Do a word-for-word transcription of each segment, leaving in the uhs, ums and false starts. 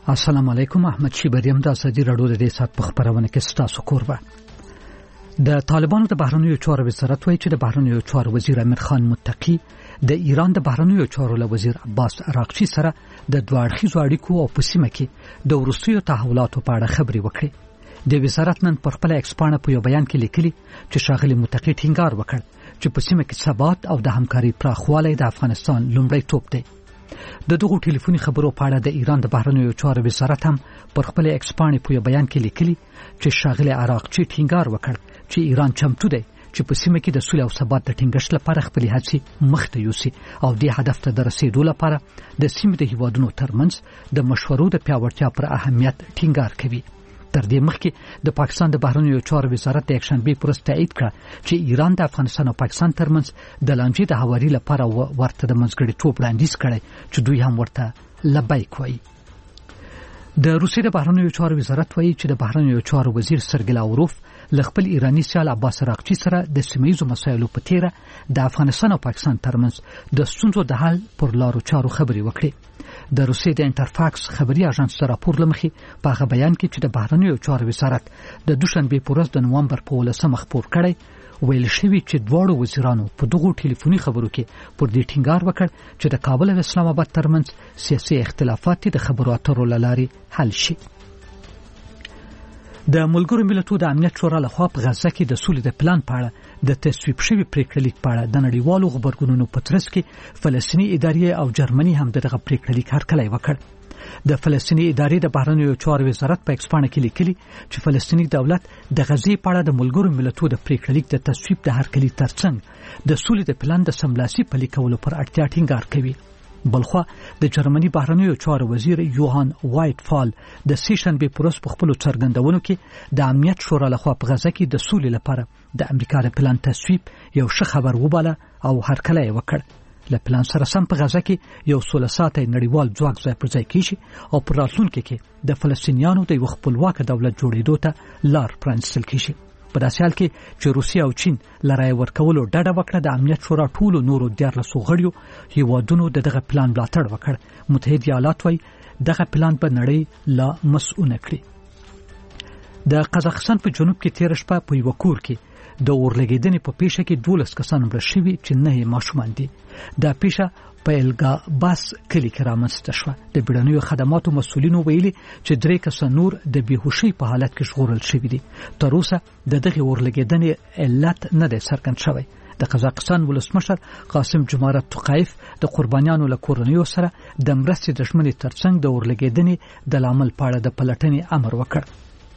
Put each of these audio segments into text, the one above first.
السلام علیکم. احمد شیبریم د ازادي راډیو د دې سات په خبرونه کې ستاسو کوربه. د طالبانو د بهرنیو چارو وزارت وایي چې د بهرنیو چارو وزیر امیر خان متقی د ایران د بهرنیو چارو له وزیر عباس عراقچی سره د دوه اړخیزو اړیکو او په سیمه کې د وروستیو تحولاتو په اړه خبرې وکړې. د وزارت نن پر خپل ایکس پاڼه په یو بیان کې لیکلي چې ښاغلي متقی ټینګار وکړ چې په سیمه کې ثبات او د همکاري پراخوالی د افغانستان لومړی توپ دی. د دغه ټلیفوني خبرو په اړه د ایران د بهرنیو چارو وزارت هم پر خپل ایکس پاڼې په یو بیان کې لیکلي چې ښاغلي عراقچی ټینګار وکړ چې ایران چمتو دی چې په سیمه کې د سولې او ثبات د ټینګښت لپاره خپلې هڅې مخته یوسي او د هدف ته د رسیدو لپاره د سیمې د هیوادونو ترمنځ د مشورو د پیاوړتیا پر اهمیت ټینګار کوي. تر دې مخکې د پاکستان د بهرنیو چارو وزارت د یکشنبه پرست تایید کړ چې ایران د افغانستان او پاکستان ترمنځ د لانجې د هواري لپاره ورته د منځګړیتوب وړاندیز کړی چې دوی هم ورته لبیک وایي. د روسیې د بهرنیو چارو وزارت وایي چې د بهرنیو چارو وزیر سرګی لاوروف له خپل ایرانی سیال عباس عراقچی سره د سیمه‌ییزو مسایلو په تیره د افغانستان او پاکستان ترمنځ د ستونزو د حل پر لارو چارو خبرې وکړې. د روسیې د انټرفاکس خبري اژانس سره راپور لمخې په هغه بیان کې چې د بهرنیو چارو وزارت د دوشنبه په ورځ د نومبر په ولسمه خبر کړی ویل شوی چې دواړو وزیرانو په دغه ټلیفوني خبرو کې پر دې ټینګار وکړ چې د کابل او اسلام آباد ترمنځ سیاسي اختلافات د خبرو اترو لاري حل شي. د ملګرو ملتونو د امنیت شورا لخوا په غزه کې د سولې د پلان په اړه د تصویب شوی پریکړه لیک په اړه د نړیوالو خبرګونونو په ترڅ کې فلسطینی ادارې او جرمني هم دغه پریکړه لیک هرکلی وکړ. د فلسطینی ادارې د بهرنیو چارو وزارت په ایکس پاڼه کې لیکلي چې فلسطینی دولت د غزې په اړه د ملګرو ملتونو د پریکړه لیک د تصویب د هرکلی ترڅنګ د سولې د پلان د سملاسي پلي کولو پر اړتیا ټینګار کوي. بلخوا د جرمني بهرنیو چارو وزیر یوهان وایټ فال د سیشنبه پروس په خپل څرګندونو کې د امنیت شورا لخوا په غزه کې د سولې لپاره د امریکا د پلان تصویب یو ښه خبر وباله او هرکلی وکړ. له پلان سره سم په غزه کې یو سوله ساتي نړیوال ځواک ځای پر ځای کیږي او پر راتلونکي کې د فلسطینیانو د یو خپلواک دولت جوړېدو ته لار پرانستل کیږي. په داسې حال کې چې روسیا او چین لرای ورکولو ډډه وکړه د امنیت شورا ټولو نورو دیارلسو غړیو هیوادونو د دغه پلان ملاتړ وکړ. متحده ایالات وايي دغه پلان به نړۍ لا مسؤونه کړي. د قزاقستان په جنوب کې تیر شپه په یو کور کې د اورلګیدنې په پیښه کې دولس کسان مړه شوي چې نه یې ماشومان دي. دا پیښه په الګا باس کلی کې رامنځته شوه. د بیړنیو خدماتو مسؤلینو ویلي چې درې کسان نور د بیهوشۍ په حالت کې ژغورل شوي دي. تر اوسه د دغه اورلګیدنې علت نه دی څرګند شوی. د قزاقستان ولسمشر قاسم جمارت توقایف د قربانیانو له کورنیو سره د مرستې د ژمنې ترڅنګ د اورلګیدنې د لامل په اړه د پلټنې امر وکړ.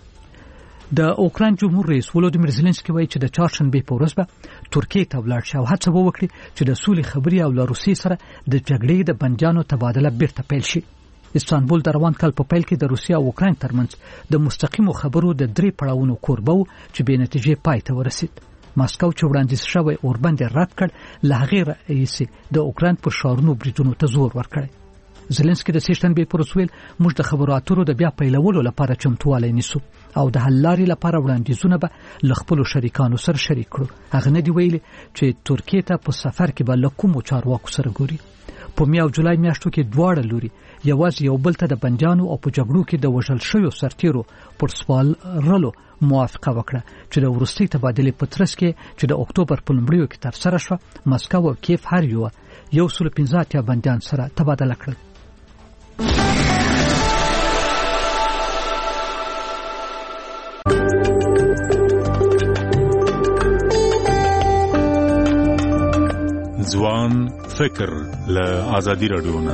د اوکراین جمهور رئیس ولودیمیر زيلنسکي وایي چې د چهارشنبه په ورځ به ترکیه ته ولاړ شي او هڅه وکړي چې د سولې خبري او له روسیې سره د جګړې د بندیانو تبادله بیرته پیل شي. استانبول د روان کال په پیل کې د روسیا او اوکراین ترمنځ د مستقیمو خبرو د درې پړاوونو کوربه و چې به نتیجې پای ته ورسید. ماسکو چې وړاندیز شوی اوربند رد کړ له هغې راهیسې د اوکراین په ښارونو بریدونو ته زور ورکړی. زيلنسکي د سیشنبه پر ویل موږ د خبرو اترو د بیا پیلولو لپاره چمتووالی نیسو او د حل لارې لپاره وړاندیزونه به له خپلو شریکانو سره شریک کړو. هغه نه دی ویلي چې ترکیه ته په سفر کې به له کومو چارواکو سره ګوري. په می او جولای میاشتو کې دواړه لوري یوازې یو بل ته د بندیانو او په جګړو کې د وژل شویو سرتیرو پر سپارلو موافقه وکړه چې د وروستي تبادلې په ترڅ کې چې د اکتوبر په لومړیو کې ترسره شوه مسکو او کیف هر یو یو سل پنځه اتیا بندیان سره تبادله کړل. ځوان فکر له ازادي راډیو نه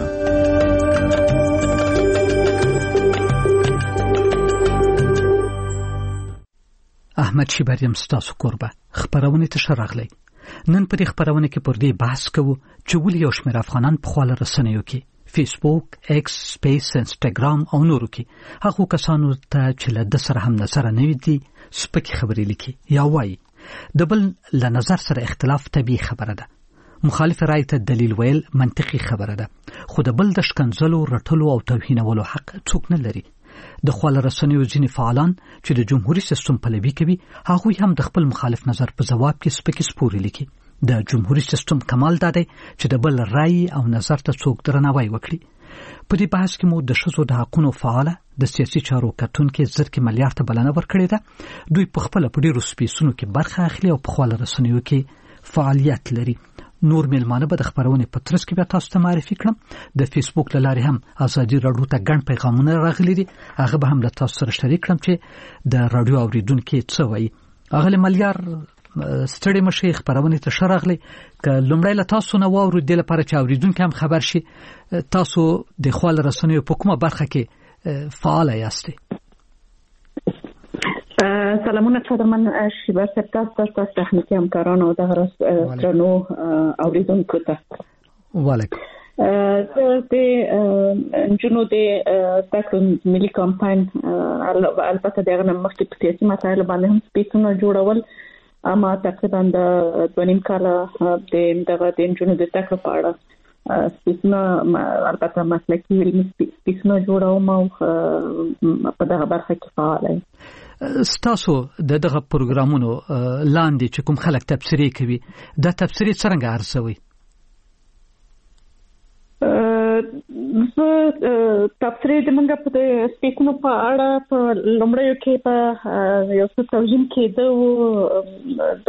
احمد شیبریم ستاسو کوربه خبرونه ته شرغلی. نن په دې خبرونه کې پر دې بحث کوو چې ولې یو شمېر افغانان په خپل رسنیو کې فیسبوک، ایکس، سپیس، انسټاګرام او نورو کې هغه کسانو ته چې له د سره هم نظر نه وي دي سپکې خبرې لیکي یا وایي. د بل له نظر سره اختلاف طبیعي خبره ده. مخالف رای ته دلیل ویل منطقي خبره ده. خو د بل د شکنځلو، رټلو او توهینولو حق څوک نه لري. د خپل رسنیو ځینې فعالان چې د جمهوریت سیستم پلوي کوي هغوی هم د خپل مخالف نظر په ځواب کې سپکې سپورې لیکي. د جمهوریت سیستم کمال دا دی چې د بل رای او نظر ته څوک درناوی وکړي. په دې بحث کې مو د ښځو د حقوقو فعاله د سیاسي چارو کتونکو زرکې ملیار ته بلنه ورکړې ده. دوی په خپل په ډیرو سپیسونو کې برخه اخلي او په خپل رسنیو کې فعالیت لري. نور میلمانه به د خبرونې په ترڅ کې به تاسو ته معرفي کړم. د فیسبوک له لارې هم ازادي رادیو ته ګڼ پیغامونه راغلي دي، هغه به هم له تاسو سره شریک کړم چې د رادیو اوریدونکو څه وایي. هغه ملیار ستړي مشي خبرونه ته شراغلي ک لومړی له تاسو نه واورو د لپاره چې اوریدونکو هم خبر شي تاسو د خپل رسنیو په کومه برخه کې فعال یاستئ. سلامونه قدرمن شیبه سپتاس تاسو تخنیکی همکاران او د غرسونو اوریدونکو ته وعلیکم. د جنو د تاکل ملي کمپاین البته دغه مخکې په سیاسي مسایلو باندې هم سپیسونه جوړول، اما تقریبا د دونیم کال د دغه د جنو د تاکل په اړه سپیسونه البته مسلکي علمي سپیسونه جوړوم او په دغه برخه کې فعال یم. ستاسو د دغه پروګرامونو لاندې چې کوم خلک تبصرې کوي دا تبصرې څنګه ارزوي؟ زه تبصرې د منګه په سپیکونو په اړه په لومړیو کې په یو څه توجیم کې د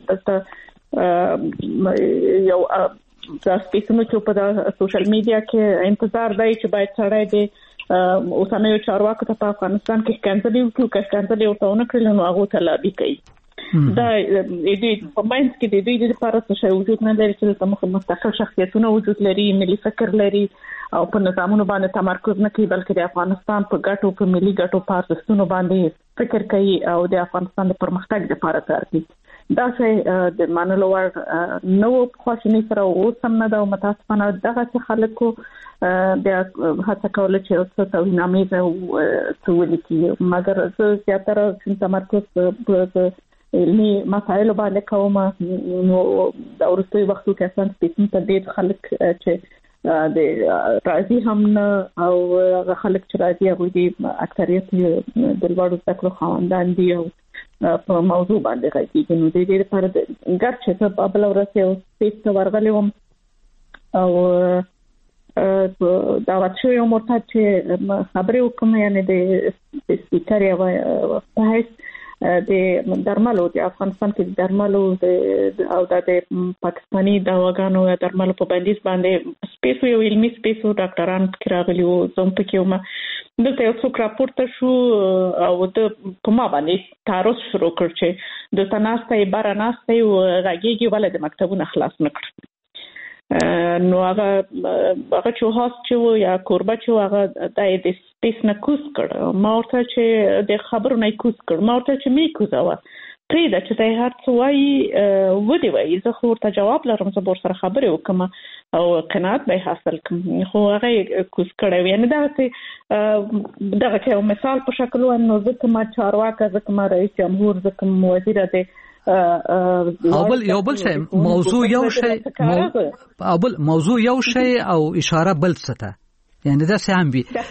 یو د سپیکونو چې په سوشل میډیا کې انتظار دی چې باید سړی د اوسنیو چارواکو ته په افغانستان کې کنځلې وکړي، که کنځلې ورته ونه کړي نو هغه ته لابي کوي. دا د دې په ماینډ کې د دوی د لپاره څه وجود نه لري چې د مستقل شخصیتونو وجود لري، ملي فکر لري او په نظامونو باندې تمرکز نه کوي، بلکې د افغانستان په ګټو په ملي ګټو په ارزښتونو باندې فکر کوي او د افغانستان د پرمختګ لپاره کار کوي. دا څه د منلو وړ نو خوشنی سره اوس هم نه دا متاسفانه دغه خلکو د هڅه کوله چې څه توهینامې او څه ولیکي، مګر زه زیاتره تمرکز په علمي مسایلو باندې کوم. نو د ورستي وختو کې اساس سپیسن ته ډېر خلک چې د راځي هم او هغه خلک چې راځي هغه دي اکثریت د لوړو تکلو خواندان دي او په موضوع باندې راځي. نو د دې لپاره د ګر چې په بل ورځ یو سپیس ورغلم او دا واچو یو مرتد چې خبرې وکم، یعنی د سپیکر یا په هیڅ د درملو د افغانستان کې د درملو او د پاکستاني دواګانو یا درملو په بندیز باندې سپیسو یو علمي سپیسو ډاکټران کې راغلي وو، زم پکې وم. دلته یو څوک راپورته شو او د کومه باندې تعرض شروع کړ چې د تناسته بار ناسته او غږیږي ولې د مکتبونو خلاص نکړ. نو هغه هغه چې هاست چې یا کوربه چې هغه د سپیس نه کوس کړ، ما ورته چې د خبرو نه کوس کړ، ما ورته چې می کوزاوه پرې دا چې ته هر څه وایي و دی وایي، زه خو ورته جواب لرم، زه ور سره خبرې وکم او قناعت به حاصل کړم. خو هغه کوس کړی، یعنی دا چې دغه یو مثال په شکل و نو ځکه ما چارواکه ځکه ما رئیس جمهور ځکه وزیر دی او بل یو بل شی موضوع یو شی او بل موضوع یو شی او اشاره بل څه ته، یعنی دا څه هم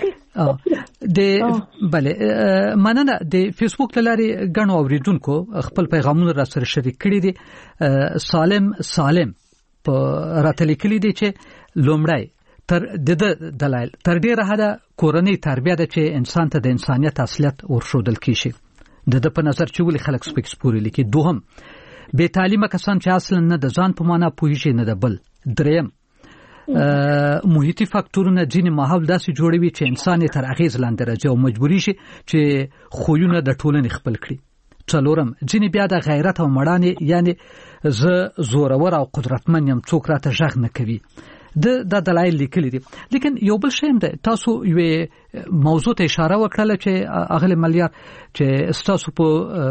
وي د بله مننه. د فیسبوک لارې غنو اوریدونکو خپل پیغامونه را سره شریک کړي دي. سالم سالم په راتل کلی دي چې لومړی تر د دلایل تر ډیره حدا کورنۍ تربیه ده چې انسان ته د انسانیت اصلیت ورښودل کیږي. د د په نظر چې ولې خلک سپیکس پوري لیکي. دوهم بے تعلیمه کسان چې اصلا نه د ځان په معنا پوهیږي نه د بل. دریم محیطي فاکتورونه ځینې ماحول داسې جوړوي چې انسان یې تر اغیز لاندې راځي او مجبوري شي چې خویونه د ټولنې خپل کړي. څلورم ځینې بیا د غیرت او مړانې یعنی زه زورور او قدرتمن یم څوک راته غږ نه کوي. د د دلایل لیکلي دي. لیکن یو بل شی ده، تاسو یو موضوع ته اشاره وکړه چې اغلی ملیار چې تاسو په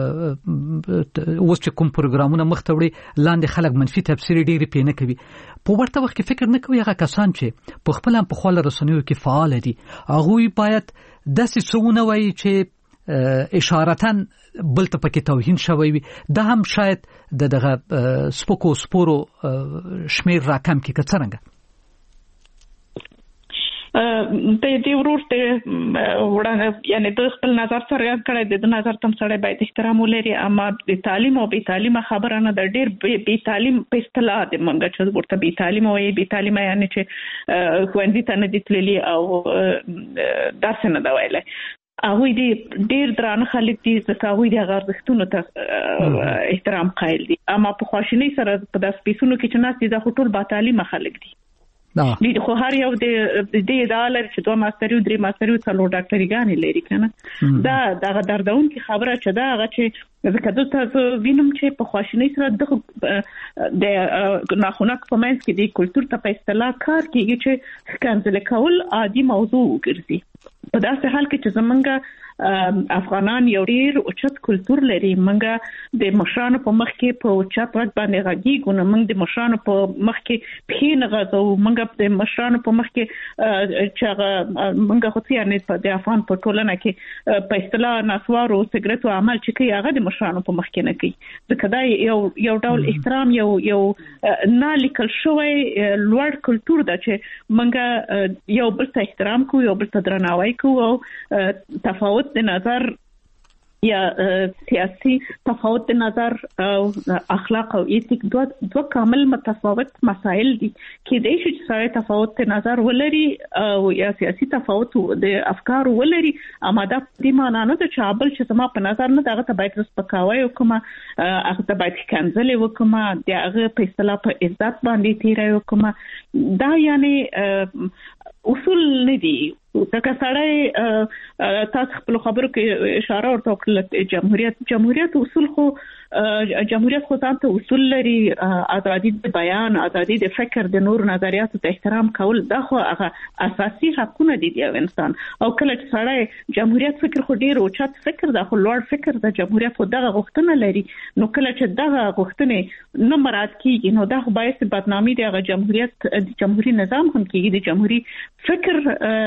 اوس چې کوم پروګرامونه مخته وړي لاندې خلک منفي تفسیر ډېری پې نه کوي. په ورته وخت کې فکر نه کوي هغه کسان چې په خپل هم په خپل رسنیو کې فعال دي هغه باید داسې څونه وایي چې اشارتاً بل ته پکې توهین شوی وي. دا هم شاید د دغه سپکو سپورو شمیر راکم کې کڅرنګ. د دې ورور ته وړاندې یعنی د خپل نظر سره یاد کړی د نظر تم سره باید احترام ولري اما د تعلیم او بې تعلیمه خبره نه د ډېر بې تعلیم په اصطلاح د منګه چې ورته بې تعلیم او بې تعلیمه یعنی چې خوندې ته نه دي تللي او داسې نه دا ویلای هغه دې ډېر درانه خلک دي چې هغه دې هغه ارزښتونو ته احترام قایل دي اما په خواشینی سره په داس پیسونو کې چې ناس دي د ټول با تعلیمه خلک دي دي خو هر یو د دې ډالر چې دوه ماستریو درې ماستریو څلور ډاکټري ګانې لري کنه دا دغه دردون کی خبره چې دا هغه چې ځکه د تاسو وینم چې په خواشینی سره د د ناخونک په منځ کې د کلچر ته په اصطلاح کار کیږي چې کنځل کول عادي موضوع ګرځي په داسې حال کې چې زمونږ افغانان یو ډیر اوچت کلچر لري منګه د مشرانو په مخ کې په اوچت غږ باندې غږیږو نو موږ د مشرانو په مخ کې پخې نه غځو موږ د مشرانو په مخ کې چې موږ خو یعنی د افغان په ټولنه کې په اصطلاح نسوارو سیګریټو عمل چې کوي هغه د مشرانو په مخ کې نه کوي ځکه دا یو یو ډول احترام یو یو نه لیکل شوی لوړ کلچر دا چې موږ یو بل ته احترام کوو یو بل ته درناوی کوو او تفاوت د نظر یا سیاسي تفاوت د نظر او اخلاق او ایتیک دوه دوه کامل متفاوت مسائل دي کې د شي سره تفاوت د نظر ولري او یا سیاسي تفاوت د افکار ولري اما دا د معنا نه د چابل چې زما په نظر نه دغه ته باید رسپکاوي وکما هغه ته باید کنځلې وکما دغه په اصطلاح په عزت باندې تیرای وکما دا یعنی اصول نه دي ځکه سړی تاسو خپل خبرو کې اشاره ورته وکړه جمهوریت جمهوریت اصول خو جمهوریت خو ځان ته اصول لري ازادي د بیان ازادي د فکر د نور نظریاتو ته احترام کول دا خو هغه اساسي حقونه دي د انسان او کله چې سړی جمهوریت فکر خو ډیر اوچت فکر دا خو لوړ فکر د جمهوریت خو دغه غوښتنه لري نو کله چې دغه غوښتنه نه مراد کیږي نو دا خو باعث بدنامي دی هغه جمهوریت د جمهوریت نظام هم کیږي د جمهوریت فکر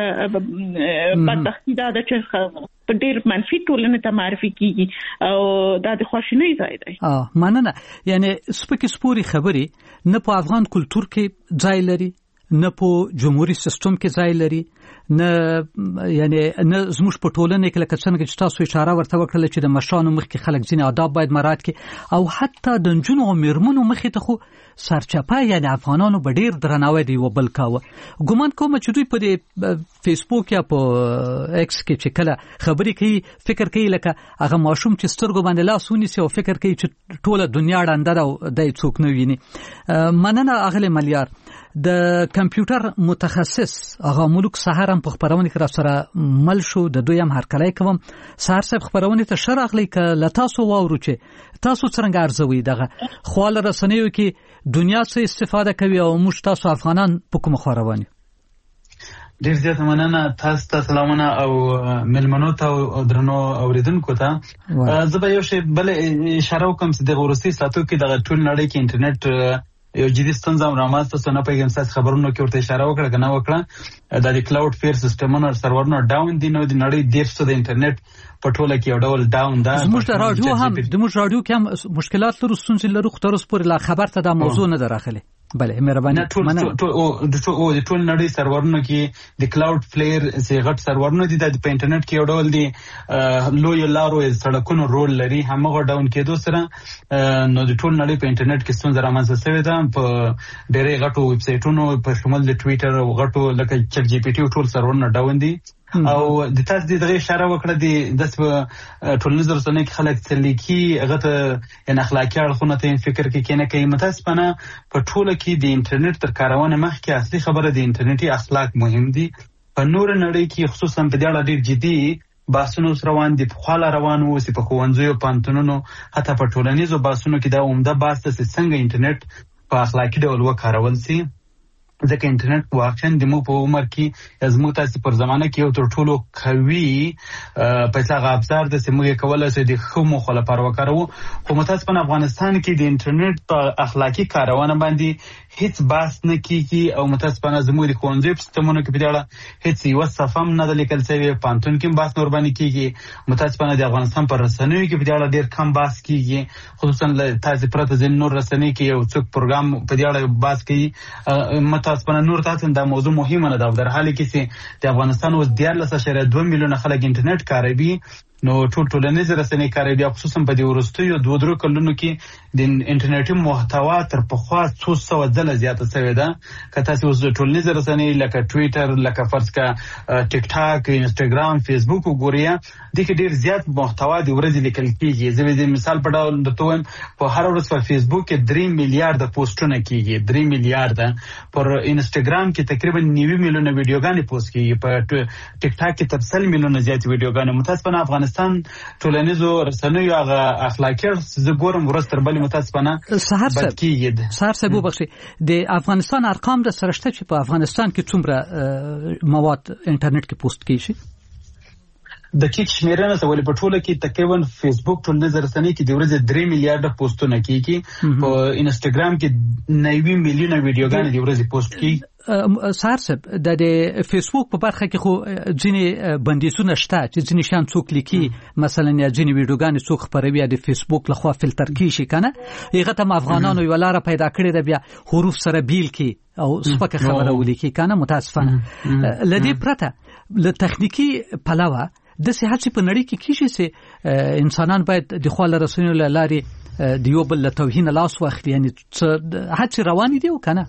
بدبختی دا چې په ډیر منفي ټولنه ته معرفي کیږي او دا د خواشینۍ ځای دی اه مننه یعنی سپکې سپوري خبري نه په افغان کلچر کې ځای لري نه په جمهوریت سیستم کې ځای لري نه یعنی نه زموږ په ټولنه کې لکه څنګه چې تاسو اشاره ورته وکړه چې د مشرانو مخ کې خلک ځینې آداب باید مراعات کړي او حتی د نجونو او میرمنو مخ ته خو سرچپه یعنی افغانانو به ډیر درناوی دی وبل کاوه ګومان کوم چې دوی په فیسبوک یا په ایکس کې چې کله خبرې کوي فکر کوي لکه هغه ماشوم چې سترګو باندې لاس ونیسي او فکر کوي چې ټوله دنیا ړنده ده او دای څوک نه ویني مننه اغله ملیار د کمپیوټر متخصص هغه ملک سحر هم په خبرونه کې را سره مل شو د دویم هرکلی کوم سحر صاحب خبرونه ته شرغلی ک لتاسو واورو چې تاسو څنګه ارزوي دغه خواله رسنیو کې دنیا څخه استفاده کوي او موږ تاسو افغانان په کوم خوروانی ډیر زیات مننه تاسو ته سلامونه او ملمنو ته درنو اوریدونکو ته زه به یو شی بل اشاره وکم چې د روسي ساتو کې د ټول نړۍ کې انټرنیټ یو جدي ستونزه رامنځته شوه نه پیغام ساس خبرونو کې ورته اشاره وکړه کنه وکړه د کلاود فیر سیستمونو سرورونو ډاون دي نو د نړۍ ډیر څه د انټرنیټ په ټوله کې یو ډول ډاون ده زموږ د رادیو هم د موږ رادیو کې هم مشکلات لرو ستونزې لرو خو تر اوسه پورې لا خبر ته دا موضوع نه دراخله بله مهرباني مننه او د ټول نړۍ سرورونو کې د کلاود فلیر سي غټ سرورونو دي د په انټرنیټ کې یو ډول دي لوی لارو سړکونو رول لري همغه ډاون کېدو سره نو د ټول نړۍ په انټرنیټ کې ستونزه رامنځته شوې ده په ډېرې غټو ویب سایټونو په شمول د ټوئیټر او غټو لکه چټ جی پی ټي ټول سرورونه ډاون دي او د تاسو د دغه اشاره وکړه د د ټولنیز رسنیو کې خلک تلیکي هغه ته ان اخلاقی اړخونه ته فکر کې کینه کوي متاسفانه په ټوله کې د انټرنیټ تر کارونه مخکې اصلي خبره د انټرنیټي اخلاق مهم دي په نور نړۍ کې خصوصا په دې اړه ډیر جدي باسونو روان دي په خاله روان وو چې په خوندزیو پانتونونو حتی په ټولنیزو باسونو کې دا عمده باس ته څنګه انټرنیټ په اخلاقی ډول وکارول شي ځکه انټرنیټ واقعا د مو په عمر کې ازمو تاسو پر زمانه کې یو تر ټولو قوي پیسې غابزار د سیمه کولای شي د خو مخ لپاره وکړو خو متاسفانه افغانستان کې د انټرنیټ په اخلاقی کارونه باندې هیڅ باس نه کیږي او متاسفانه زموږ د کونسپټ سیستمونو کې په دې اړه هیڅ یو صفم نه د لیکل شوی پانتون کې باس نور باندې کیږي متاسفانه د افغانستان پر رسنیو کې په دې اړه ډیر کم باس کیږي خصوصا تاسو پرته د نور رسنیو کې یو څوک پروګرام په دې اړه باس کوي متاسفانه نور تاسو دا موضوع مهمه نه ده در حالی کې چې د افغانستان اوس دیارلس اعشاریه دوه میلیونه خلک انټرنیټ کاروي نو ټول ټولنیز رسنۍ کاروي خصوصا په دې وروستیو دوه درو کلونو کې د انټرنیټي محتوا تر پخوا څو سوه ځله زیاته شوې ده که تاسو اوس ټولنیز رسنۍ لکه ټویټر لکه فرض کا ټیک ټاک انسټاګرام فیسبوک وګورئ د کې ډیر زیات محتوا د ورځې لیکل کیږي زه د مثال په ډول د توم په هر ورځ په فیسبوک کې درې میلیارډ پوسټونه کیږي درې میلیارډ پر انسټاګرام کې تقریبا نوي میلیونه ویډیوګانې پوسټ کیږي په ټیک ټاک کې تر سل میلیونه زیات ویډیوګانې متاسفانه افغانستان ټولنیزو رسنیو هغه اخلاقي زه ګورم ورځ تر بلې متاسفانه سهار صاحب سهار صاحب وبخښي د افغانستان ارقام د سرشته چې په افغانستان کې څومره مواد انټرنیټ کې پوسټ کیږي دقیق شمیرنه سوال په ټوله کې تقریبا فیسبوک ټولنیز رسنۍ کې د ورځې درې میلیارډ پوسټونه کیږي په انسټاګرام کې نوي میلیونه ویډیوګانې د ورځې پوسټ کیږي سهار صاحب د فیسبوک په برخه کې خو ځینې بندیزونه شته چې ځینې شان څوک لیکي مثلا یا ځینې ویډیوګانې څوک خپروي د فیسبوک لخوا فلټر کیږي کنه هغه ته افغانانو یو لار پیدا کړې ده بیا حروف سره بیل کی او سپکه خبره ولیکي کنه متاسفانه لدی پرته له تخنیکی پلاوه د صحت په نړۍ کې کیږي چې انسانان باید د خپل رسنیو لارې د یو بل توهین لاس واخلي یعنی هڅه روان دي کنه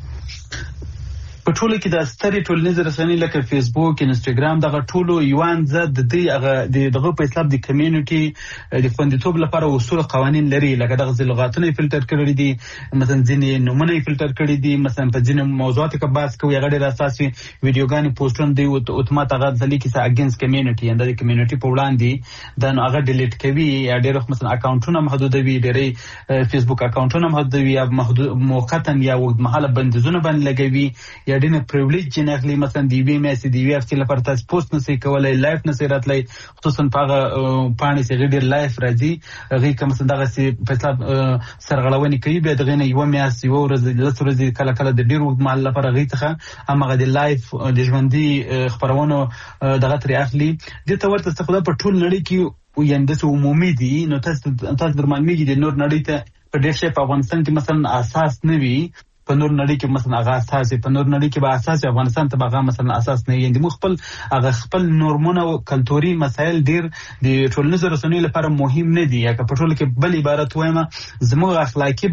په ټوله کې د ستري ټولنیز رسنۍ لکه فیسبوک انسټاګرام دغه ټولو یوان زه د دې هغه دغه په حساب د کمیونټي د خوندیتوب لپاره اصول قوانين لري لکه دغه لغاتونه فلټر کړی دي مثلا ځینې نمونه فلټر کړی دي مثلا په ځینې موضوعاتو کې بحث کوي هغه ډېر اساسي ویډیوګانې پوسټونه دي او اتومات هغه ځلې کې سره اگینست کمیونټي اند د کمیونټي په وړاندې دا نو هغه ډیلیټ کوي یا ډېر مثلا اکاونټونه محدودوي ډېرې فیسبوک اکاونټونه محدودوي یا محدود موقتا یا وخت مهاله بندیزونه باندې لګوي یا ډینه پریویلیج جنخلی مثلا دی وی مې سي دی وی اف سی لپاره تاسو پوسټ نسي کولای لایف نسي راتلای خصوصا په پانی سي غیر لایف راځي هغه کوم څه دغه سي په حساب سرغړونې کوي به دغه نه یو مې سي ورځ د ورځې کله کله د ډیر وخت مال لپاره غي څخه هغه د لایف د ژوندۍ خبرونو دغه تر اخلي د تورته څخه په ټول نړۍ کې یندس عمومي دي نو تاسو تاسو درمانګي د نور نړۍ ته په ډېر شي په افغانستان کې مثلا اساس نه وي په نور نړۍ کې مثلا هغه اساس په نور نړۍ کې به اساس افغانستان ته هغه مثلا اساس نه یندي مخبل هغه خپل نورمونه او کلتوري مسایل ډیر د ټولنیز رسنیو لپاره مهم نه دي یا په ټول کې بل عبارت وایم زموږ اخلاقی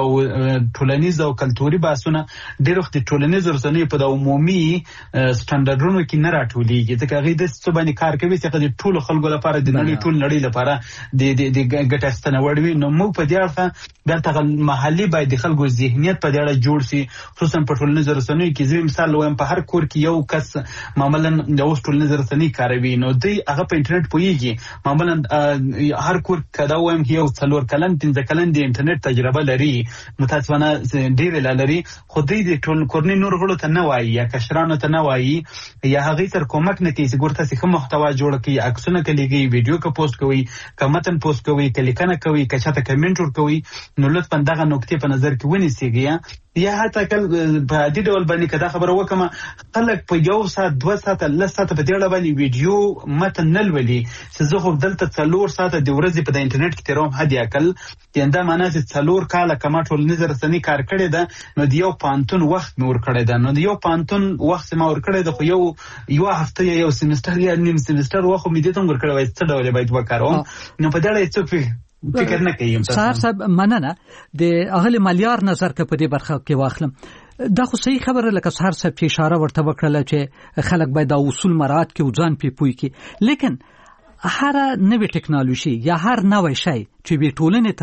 ټولنیز او کلتوري باسونه ډیر وخت ټولنیز رسنیو په عمومي سټانډرډونو کې نه راټولېږي ځکه هغه د څه باندې کار کوي چې د ټول خلکو لپاره د نړۍ ټول نړۍ لپاره د د ګټه ستنوړوي نو موږ په دې اړه بیا تغل محلي باید د خلکو ذهنیت په دې اړه جوړ شي خصوصا په ټولنیز رسنیو کې زه مثال وایم په هر کور کې یو کس معمولا د اوس ټولنیز رسنۍ کاروي نو دوی هغه په انټرنیټ پوهیږي معمولا هر کور کدا وایم یو څلور کلن پنځه کلن د انټرنیټ تجربه لري متاسفانه ډیر لري خو دوی د ټول کورنۍ نور غړو ته نه وایي یا کشرانو ته نه وایي یا هغه تر کومک نه کوي چې ګورته څه محتوا جوړ کړي عکسونه کلیږي ویډیو کا پوسټ کوي کمنټ پوسټ کوي کلیکنه کوي کچاته کمنټ ور کوي نو لطفا دغه نقطې په نظر کې ونیسئ یا حتی کل په دې ډول باندې کدا خبره وکم خلک په یو ساعت دوه ساعت لس ساعت په دې ډول باندې ویډیو متن نلولي چې زه خو دلته څلور ساعت د ورځې په انټرنیټ کې تیروم هدي اکل یندا معنا چې څلور کاله کما ټول نظر رسنۍ کار کړی ده نو د یو پانتون وخت نور کړی ده نو د یو پانتون وخت ما ور کړی ده خو یو یو هفته یو سیمستر یا نیم سیمستر وخت مې دې ته ور کړی وای څه ډول باید وکړم نو په دې اړه څه فکر نه کوي سهار صاحب مننه د اهل مالیار نظر کې په دې برخه کې واخلم دا خو صحیح خبره لکه سهار صاحب چې اشاره ورته وکړه چې خلک باید د اصول مراعات کې ځان پی پوي کې لیکن هر نوې ټکنالوژي یا هر نوې شی چې به ټولنې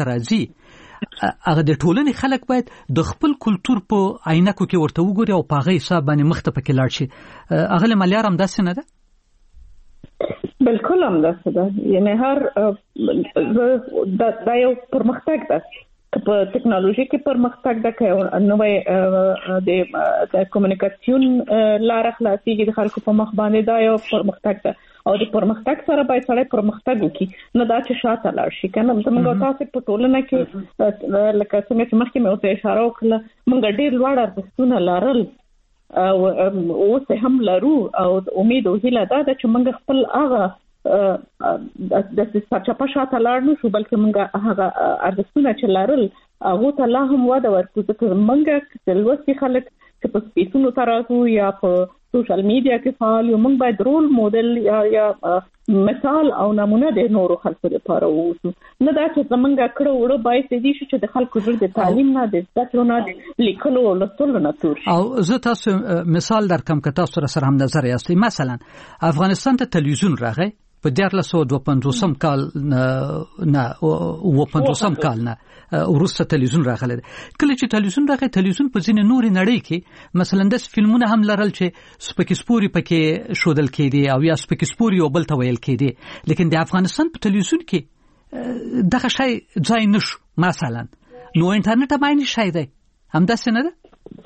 ترازی هغه د ټولنې خلک باید د خپل کلچر په عینکو کې ورته وګوري او په هغه حساب باندې مخ ته پکې لاړ شي اهل مالیار هم داسې نه ده بالکل هم داسې ده یعنی هر دا یو پرمختګ ده په ټکنالوژي کې پرمختګ ده که نوې د کومونیکاسیون لار خلاصيږي د خلکو په مخ باندې دا یو پرمختګ ده او د پرمختګ سره باید سره پرمختګ وکړي نه دا چې شاته لاړ شي کنه موږ تاسو په ټولنه کې لکه څنګه چې مخکې مې اوسه اشاره وکړه موږ ډېر لوړ ارزښتونه لرل او اوس هم لرو او امید او هیله ده چې موږ خپل هغه د سرچپه شاته لاړ نشو بلکې موږ هغه ارزښتونه چې لرل هغه ته لا هم وده ورکړو ځکه موږ د لوستي خلک چې په سپیسونو ترازو یا په سوشل میډیا کې فعال یو، موږ باید رول موډل یا یا مثال او نمونه د نورو خلکو لپاره ووسو. نه دا چې زمونږ کړه وړه باید دې شي چې د خلکو زړه د تعلیم نه، د زده کړو نه، د لیکلو او لوستلو نه تور شي. او زه تاسو مثال درکم که تاسو سره هم نظر یاستئ. مثلا افغانستان ته تلویزیون راغی په دیارلس سوه دوه پنځوسم کال نه اوه پنځوسم کال نه وروسته تلویزیون راغلی. کله چې تلویزیون راغی، تلویزیون په ځینې نورې نړۍ کې مثلا داسې فلمونه هم لرل چې سپکې سپورې پکې ښودل کېدې او یا سپکې سپورې یو بل ته ویل کېدې، لیکن د افغانستان په تلویزیون کې دغه شی ځای نه شو. مثلا نو انټرنیټ هم عیني شی دی، همداسې نه ده؟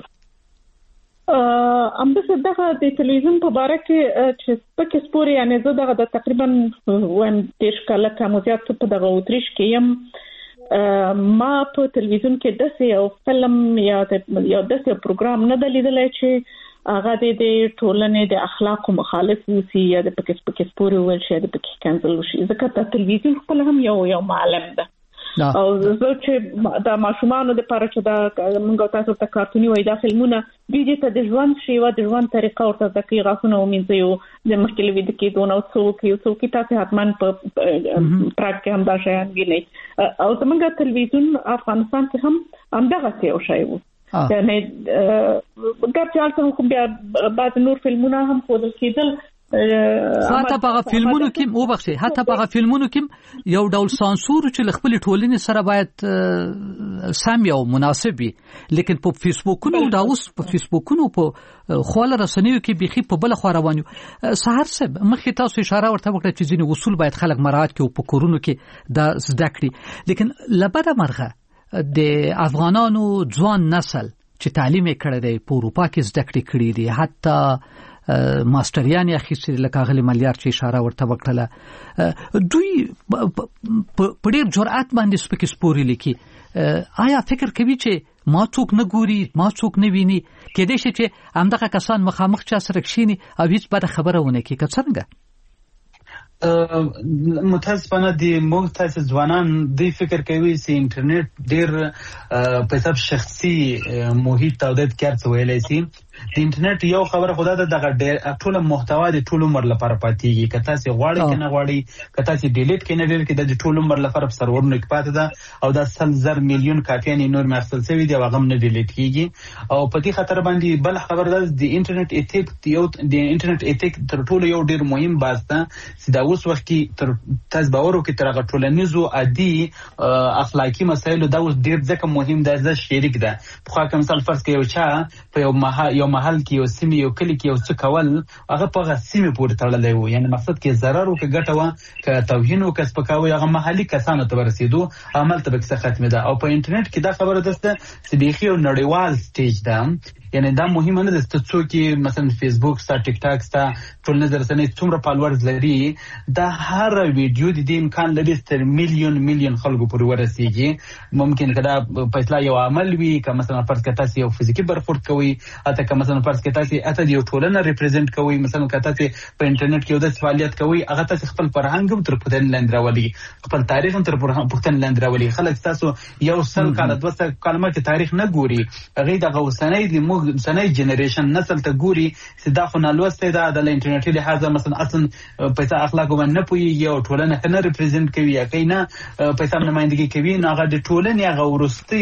ام د دغه د تلویزیون په باره کې چې سپکې سپورې، یعنی زه دغه د تقریبا وایم دېرش کاله کم زیات په دغه اتریش کې یم، ما په تلویزیون کې داسې یو فلم یا یا داسې یو پروګرام نه دی لیدلی چې هغه د ټولنې د اخلاقو مخالف وسی یا د پکې سپکې سپورې وویل شي یا د پکې کنځل وشي، ځکه د تلویزیون خپل هم یو یو معلم ده. او زه چې د ماشومانو لپاره چې دا موږ تاسو ته کارتوني وای، دا فلمونه دوی ته د ژوند شیوه، د ژوند طریقه ورته د کې غاښونه ومینځي د مخکې لوي د کې دونه څوک یو څوک تاسو حتما په پراګ کې هم دا شیان وینئ. او زموږ تلویزیون افغانستان کې هم همدغه یو شی و، یعنی ګرځال ته خو بیا بعد نور فلمونه هم ښودل کېدل. حتی په فلمونو کې وبخښئ، حتی په فلمونو کې یو ډول سانسور چې خپل ټولنې سره باید سم یو مناسب وي، لیکن په فیسبوکونو دا اوس په فیسبوکونو په خواله رسنیو کې بيخي په بل خو روان یو. سحر صاحب مخکې تاسو اشاره ورته وکړه چې ځینې اصول باید خلک مراعات کړي او په کورونو کې دا زده کړي، لیکن لبره مرغه د افغانانو ځوان نسل چې تعلیم یې کړی دی په اروپا کې زده کړې کړي دي، حتی ماستریان اخیستي لکه غلي ملیار چې اشاره ورته وکړه، دوی په ډېر جرأت باندې سپکې سپورې لیکي. آیا فکر کوي چې ما څوک نه ګوري، ما څوک نه ویني؟ کېدای شي چې همدغه کسان مخامخ چا سره کښېني او هیڅ بده خبره ونه کړي، که څنګه؟ متاسفانه د موږ تاسو ځوانان د فکر کوي چې انټرنیټ ډېر په حساب شخصي محیط ته د کار ویلای شي. د انټرنیټ یو خبره خدا ده دغه ډېر ټول محتوا د ټول عمر لپاره پاتېږي، که تاسو غواړئ که نه غواړئ، که تاسو ډیلیټ کړئ نه ډیلیټ کړئ، د ټول عمر لپاره په سرورونو کې پاتې ده او دا سل زر میلیون کاپیانې نور محصول شوی دی او هغه نه ډیلیټ کیږي. او په دې خاطر باندې بل خبر ده د انټرنیټ ایتیک یو د انټرنیټ ایتیک تر ټولو یو ډېر مهم بحث ده چې دا اوس وخت کې تر تاسو باور وکړئ تر هغه ټولنیزو عادي اخلاقی مسایلو دا اوس ډېر ځکه مهم ده، زه شریک ده. په خو مثال فرض کړئ یو چا په یو محل یو محل کې یو سیمه یو کلی کې یو څه کول، هغه په هغه سیمه پورې تړلی و، یعنی مقصد کې ضرر او کې ګټه وه، که توهین او که سپکاوی هغه محلي کسانو ته ورسېدو، عمل ته به کیسه ختمې ده. او په انټرنیټ کې دا خبره ده چې بیخي یو نړیوال سټیج ده، یعنی دا مهمه نه ده چې څوک مثلا فیسبوک ستا ټیک ټاک ستا ټولنیز رسنۍ څومره فالوورز لري، دا هر ویډیو د دې امکان لري تر میلیون میلیون خلکو پورې ورسېږي. ممکن که دا په اصطلاح یو عمل وي، که مثلا فرض کړه تاسو یو فزیکي برخورد کوئ، حتی که مثلا فرض کړه تاسو اته یو ټولنه ریپرزینټ کوئ، مثلا که تاسو په انټرنیټ کې یو داسې فعالیت کوئ هغه تاسو خپل فرهنګ هم تر پوښتنې لاندې راولي، خپل تاریخ هم تر پوښتنې لاندې راولي. خلک تاسو یو سل کاله دوه سل کاله مخکې تاریخ نه ګوري، هغوی دغه اوسنی د موږ اوسنی جنریشن نسل ته ګوري چې دا خو نالوستی ده، د انټرنیټي لحاظه مثلا اصلا پیسه اخلاقو باندې نه پوهېږي او ټولنه ښه نه ریپرزینټ کوي یا کوي نه پیسه نمایندګي کوي، نو هغه د ټولنې هغه وروستي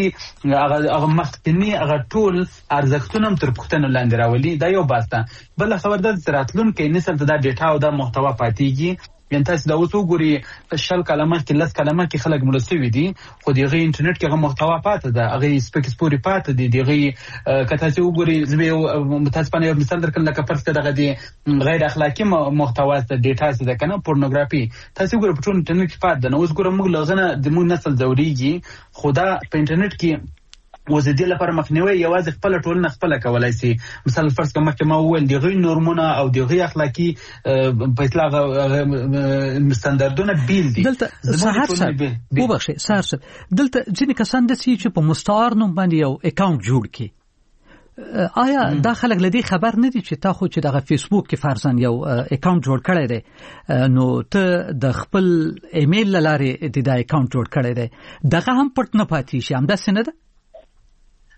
هغه مخکیني هغه ټول ارزښتونه هم تر پوښتنې لاندې راولي. دا یو بحث ده. بله خبر ده چې راتلونکی نسل ته دا ډیټا او دا محتوا پاتېږي. یعنی تاسو دا اوس وګورئ شل کاله مخکې لس کاله مخکې خلک مړه سوي دي، خو د هغوی انټرنیټ کې هغه محتوا پاته ده، هغوی سپکې سپورې پاته دي. د هغوی که تاسو وګورئ زه به یو متاسفانه یو مثال درکړم، لکه فرض کړه دغه د غیر اخلاقي محتوا ده ډیټا چې ده که نه پورنوګرافي، تاسو وګورئ په ټول انټرنیټ کې پاته ده. نو اوس ګوره موږ له هغه نه د موږ نسل ځورېږي، خو دا په انټرنیټ کې اوس د دې لپاره مخنیوی یوازې خپله ټولنه خپله کولی شي. مثال فرض کړه مخکې ما وویل د هغوی نورمونه او د هغوی اخلاقي په اصطلاح ستاندردونه بیل دي. دلته سحر صاحب وبخښئ سحر صاحب، دلته ځینې کسان داسې چې په مستعار نوم باندې یو اکاونټ جوړ کړي، آیا دا خلک له دې خبر نه دي چې تا خو چې دغه فیسبوک کې فرضاً یو اکاونټ جوړ کړی دی، نو ته د خپل ایمیل له لارې د دا اکاونټ جوړ کړی دی، دغه هم پټ نه پاتې شي، همداسې نه ده؟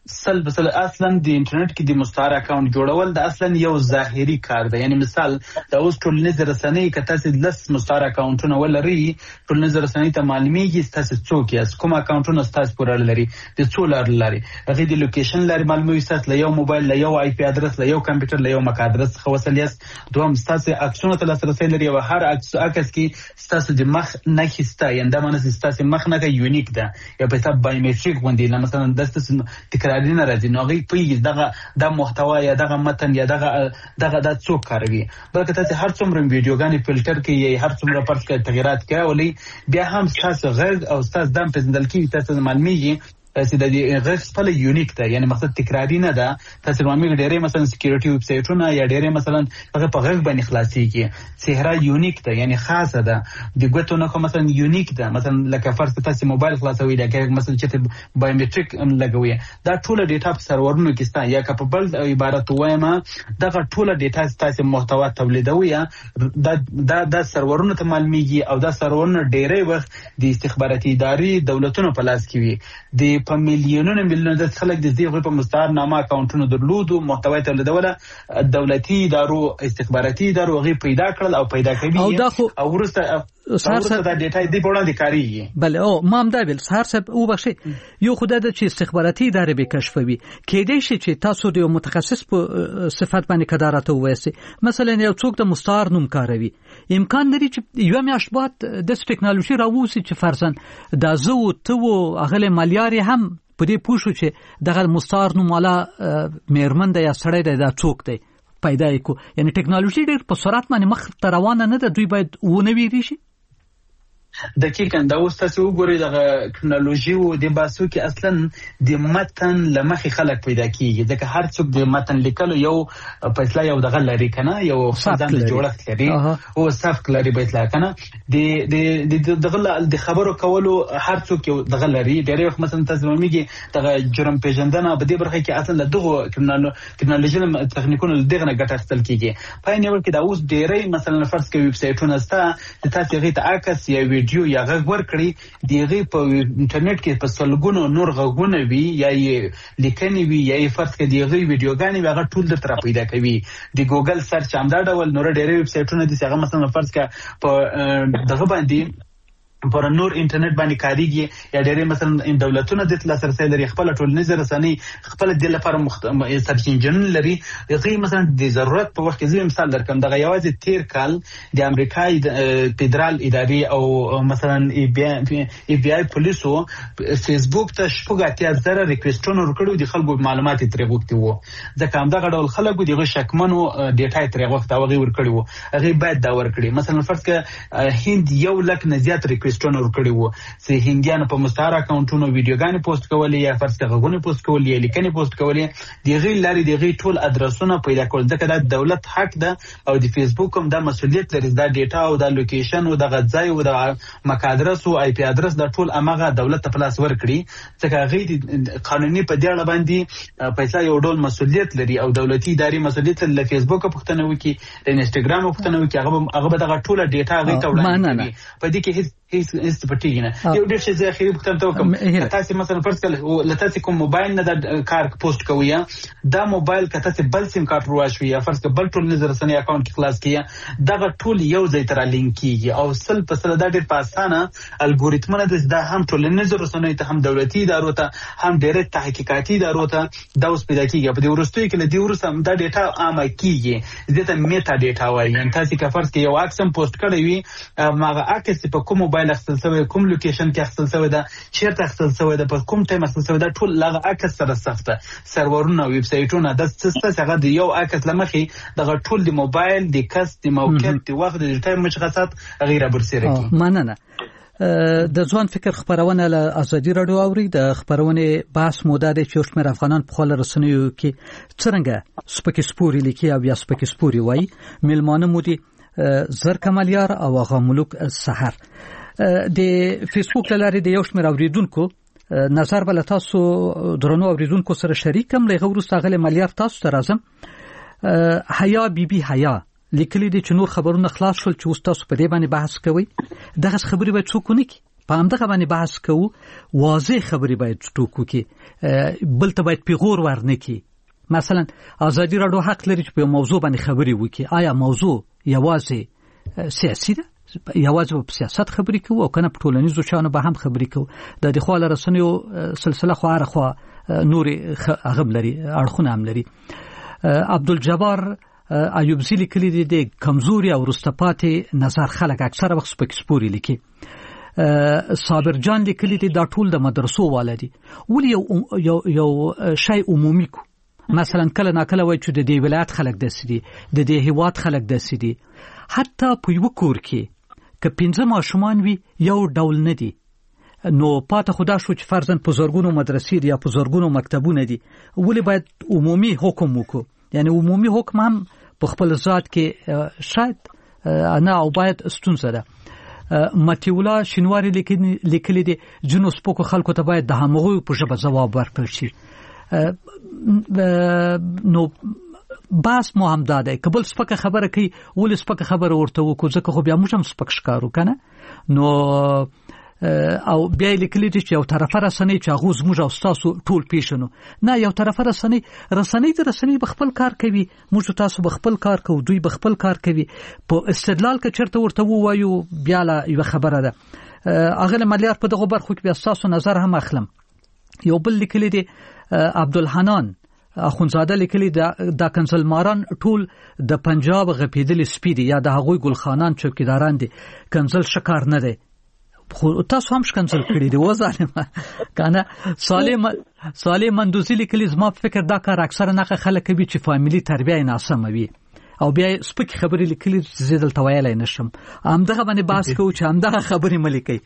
سل بسل اصلا د انټرنیټ کې د مستعار اکاونټ جوړول د اصلا یو ظاهري کار دی. یعنی مثال د اوس ټولنیز رسنۍ کې تاسو لس مستعار اکاونټونه ولري، ټولنیز رسنۍ ته معلومیږي تاسو څوک یاست، کوم اکاونټونه تاسو پورې لري، د څو لار لري، هغه د لوکیشن لري معلومیږي، تاسو له یو موبایل له یو آی پی ادرس له یو کمپیوټر له یو مک ادرس څخه وصل یاست. دوم تاسو عکسونه ته لاسرسي لري او هر عکس عکس کې تاسو د مخ نه کیستا ینده معنی تاسو مخ نه یونیک ده یا په حساب بایومټریک باندې نه مثلا داسې تکرار نه راځي، نو هغه پیږي دغه د محتوا یا دغه متن یا دغه دغه د څوک کاروي. بلکې تاسو هر څومره ویډیوګانې فلټر کې یا هر څومره پرس کې تغیرات کوي بیا هم تاسو غږ او تاسو دم پېژندل کیږي، تاسو معلومیږي چې د غږ خپل یونیک ده، یعنی مقصد تکراری نه ده. تاسو معلومه ډېرې مثلا سکیورټي ویب سایټونه یا ډېرې مثلا هغه په غږ باندې خلاصيږي، چهره یونیک ده یعنی خاصه ده، د ګوتو نه مثلا یونیک ده، مثلا لکه فرض تاسو موبایل خلاصوي لکه مثلا چې بایومټریک لګوي، دا ټول ډیټا په سرورونو کې ستا یا کپبل عبارت وایم دغه ټول ډیټا تاسو محتوا تولیدوي دا دا د سرورونو ته معلومیږي او دا سرورونه ډېرې وخت د استخباراتي ادارې دولتونو په لاس کې وي. د په میلیونونو میلیونونو د خلک د دې په مستعار نامه اکاونټونو درلودو، محتوا تولیدوله، دولتي ادارو استخباراتي ادارو غي پیدا کړل او پیدا کوي او ورسته سر سر دا ډیټا دی په وړاندې کاریږي. بله او مام دا ویل سر سر او بخشي یو خدای د چې استخباراتي ادارې به کشفوي کېدای شي چې تاسو د متخصص په صفات باندې کدارته وایسي، مثلا یو څوک د مستعار نوم کاروي، امکان لري چې یو میاشت بعد د ټکنالوژي راووسي چې فرضاً دا زو تو اغله مالیاري هم په دې پوښو چې دغه مستعار نوم والا میرمن یا سړی دی دا څوک دی پیدا کو. یعنی ټکنالوژي ډېر په سرعت باندې مخ ته روانه نه ده، دوی باید ونه ویری شي. دقیقاً دا اوس تاسو وګورئ دغه ټکنالوژي او د باسو کې اصلا د متن لمخې خلک پیدا کیږي، ځکه هر څوک د متن لیکلو یو فیصله یو دغه لري کنه، یو ځان د جوړښت لري او سبق لري بیت لا کنه، د د دغه د خبرو کولو هر څوک یو دغه لري. ډېر وخت مثلا تاسو ومنګي دغه جرم پیژندنه په دې برخه کې اصلا دغه ټکنالوژي تخنیکونو دغه نه ګټه اخیستل کیږي. په یوه کې دا اوس ډېرې مثلا فرض کوي ویب سایټونه ستا تاسو غي ته عکس یا ویډیو یا غږ ورکړي دیغه په انټرنیټ کې په سلګونو نور غږونه وي یا لیکنې وي یا فرض کړي دیغه ویډیوګانې هغه ټول در تر پیدا کوي. د ګوګل سرچ هم دا ډول نور ډېرې ویب سایټونه دي چې هغه مثلا فرض کړه په دغه باندې پر نور انټرنیټ باندې کاریږي یا ډېرې مثلا دولتونه د لاسرسي لري، خپل ټولنیز رسنۍ خپل د لپاره مخت... سرچ انجن لري. هغه مثلا د ضرورت په وخت کې زه مثال درکم دغه یوازې تیر کال د امریکای فدرال ادارې او مثلا ای بی آی پولیسو فیسبوک ته شپږ اتیا زره ریکوېسټونه ورکړو د خلکو معلومات ترې غوښتي وو، ځکه هم دغه ډول خلکو دغه شکمنو ډیټا ترې غوښته او غوښتي ورکړي وو، هغه باید دا ورکړي. مثلا فرض کړه هند یو لک نه زیات ریکوېسټونه ورکړي وو چې هندیانو په مستعار اکاونټونو ویډیوګانې پوسټ کولې یا فرض کړه غوونه پوسټ کولې یا لیکنې پوسټ کولې، دغه لاري دغه ټول ادرسونه پیدا کول ځکه د دولت حق ده او د فیسبوک هم د مسؤلیت لري دا ډیټا او د لوکیشن او د غځای او د مک ادرس او آی پی ادرس د ټول امغه دولت ته پلاس ورکړي، ځکه هغه قانوني په دی اړه باندې پیسې یو ډول مسؤلیت لري او دولتي ادارې مسؤلیت لري. فیسبوک پښتنه وکي د انستګرام پښتنه وکي هغه هغه دغه ټول ډیټا هغه ته وړاندې په دې کې هیڅ هیڅ هیڅ پټیږي نه. یو ډېر شي زه اخیری پوښتنه ته وکم، تاسو مثلا فرض کړئ لته کوم موبایل نه د کار پوسټ کوی دا موبایل کته چې بل سیم کارت رواشوي یا فرض کړئ بل ټول نظر رسنۍ اکاونټ کې خلاص کیه دغه ټول یو ځای تر لینک کیږي او سل په سل دا ډېر په اسانه الګوریتمونه د هم ټول نظر رسنۍ ته هم دولتي ادارو ته هم ډېر تحقیقاتي ادارو ته دا اوس پیدا کیږي. په دې ورستوي کې د دې ورسم دا ډیټا عامه کیږي، دته میتا ډیټا وایي. تاسو که فرض کړئ یو عکس پوسټ کړی وي ماغه عکس په کوم موبایل اخیستل شوی، کوم لوکیشن کې اخیستل شوی ده، چیرته اخیستل شوی ده، په کوم ټایم اخیستل شوی ده، ټول لغه عکس سره سخته سرورونه ویب سایټونه د څه څه د یو عکس لمخې دغه ټول د موبایل د کس د موقعیت د وخت د ټایم مشخصات غیره برسره کی. مننه. د ځوان فکر خبرونه له ازادي رادیو اوري. د خبرونه بحث موده د چورشمیر افغانان په خپل رسنیو کې څنګه سپکې سپوري لیکي او یا سپکې سپوري وای ملمانه مودي زر کمالیار او هغه ملوک سحر د فیسبوک لاري د یو شمېر اوریدونکو نظر بل تاسو درنو اوریدونکو سره شریکم لغه ورسته غل مالیار تاسو ته راځم. حیا بی بی حیا لیکلي دي چې نور خبرونه خلاص شول چې تاسو په دې باندې بحث کوي، دغه خبرې به څوک نه کی په همدغه باندې بحث کوو. واضح خبرې باید ټوکو کې بل ته باید پیغور ورنکي. مثلا ازادي راډیو حق لري چې په موضوع باندې خبرې وکړي. آیا موضوع یوازې سیاسي ده؟ یوازې په سیاست خبرې کوو او کنه په ټولنیزو شانو به هم خبرې کوو؟ د دې خو له رسنیو سلسله خو هر خو نور هغه لري اړخونه هم لري. عبدالجبار ایوبزی لیکلي دي د کمزوري او رستپاتې نظر خلک اکثره وخت سپک سپوري لیکي. صابر جان لیکلي دي دا ټول د مدرسو والدي ولې یو یو یو شی عمومي کو. مثلا کله ناکله وای چې د دې ولایت خلک داسې دي، د دې هیواد خلک داسې دي. حتی په یو کور کې که پنځه ماشومان وي یو ډول نه دي، نو پاته خدا شو چې فرضاً په زرګونو مدرسې دي یا په زرګونو مکتبونه دي، ولې باید عمومي حکم وکړو؟ یعنی عمومي حکم هم په خپل ذات کې شاید نه او باید ستونزه ده. متیولا شینواری لیکلي دي جنو سپوکو خلکو ته باید د همغوی په ژبه ځواب ورکړل شي. نو باس مو هم داده که بل سپکه خبره کوي ولې سپکه خبره ورته وکړو، ځکه خو بیا موږ هم سپک ښکارو کنه. نو او بیا لیکلي دي چې یو طرفه رسنۍ چې هغه زموږ او ستاسو ټول پیژنو. نه، یو طرفه رسنۍ رسنۍ د رسنۍ به خپل کار کوي، موږ تاسو به خپل کار کوو، دوی به خپل کار کوي. په استدلال کې چرته ورته ووایو بیا لا یو خبره ده. هغه ملیار په دغه برخو کې بیا ستاسو نظر هم اخلم. یو بل لیکلي دي عبدالحنان اخونزاده لیکلي دا کنزلماران ټول د پنجاب غپیدل سپیدي یا د هغوی ګلخانان چوکیداران دي، کنزل شکار نه دی. خو تاسو هم شکنزل کړی دی و ظالمه کنه. صالح صالح مندوزی لیکلي زما په فکر دا کار اکثره نه خلک کوي چې فامیلی تربیه ناسمه وي او بیا سپک خبرې لیکلي چې زه دلته ویلای نشم. همدغه باندې بحث کوو چې همدغه خبرې ملي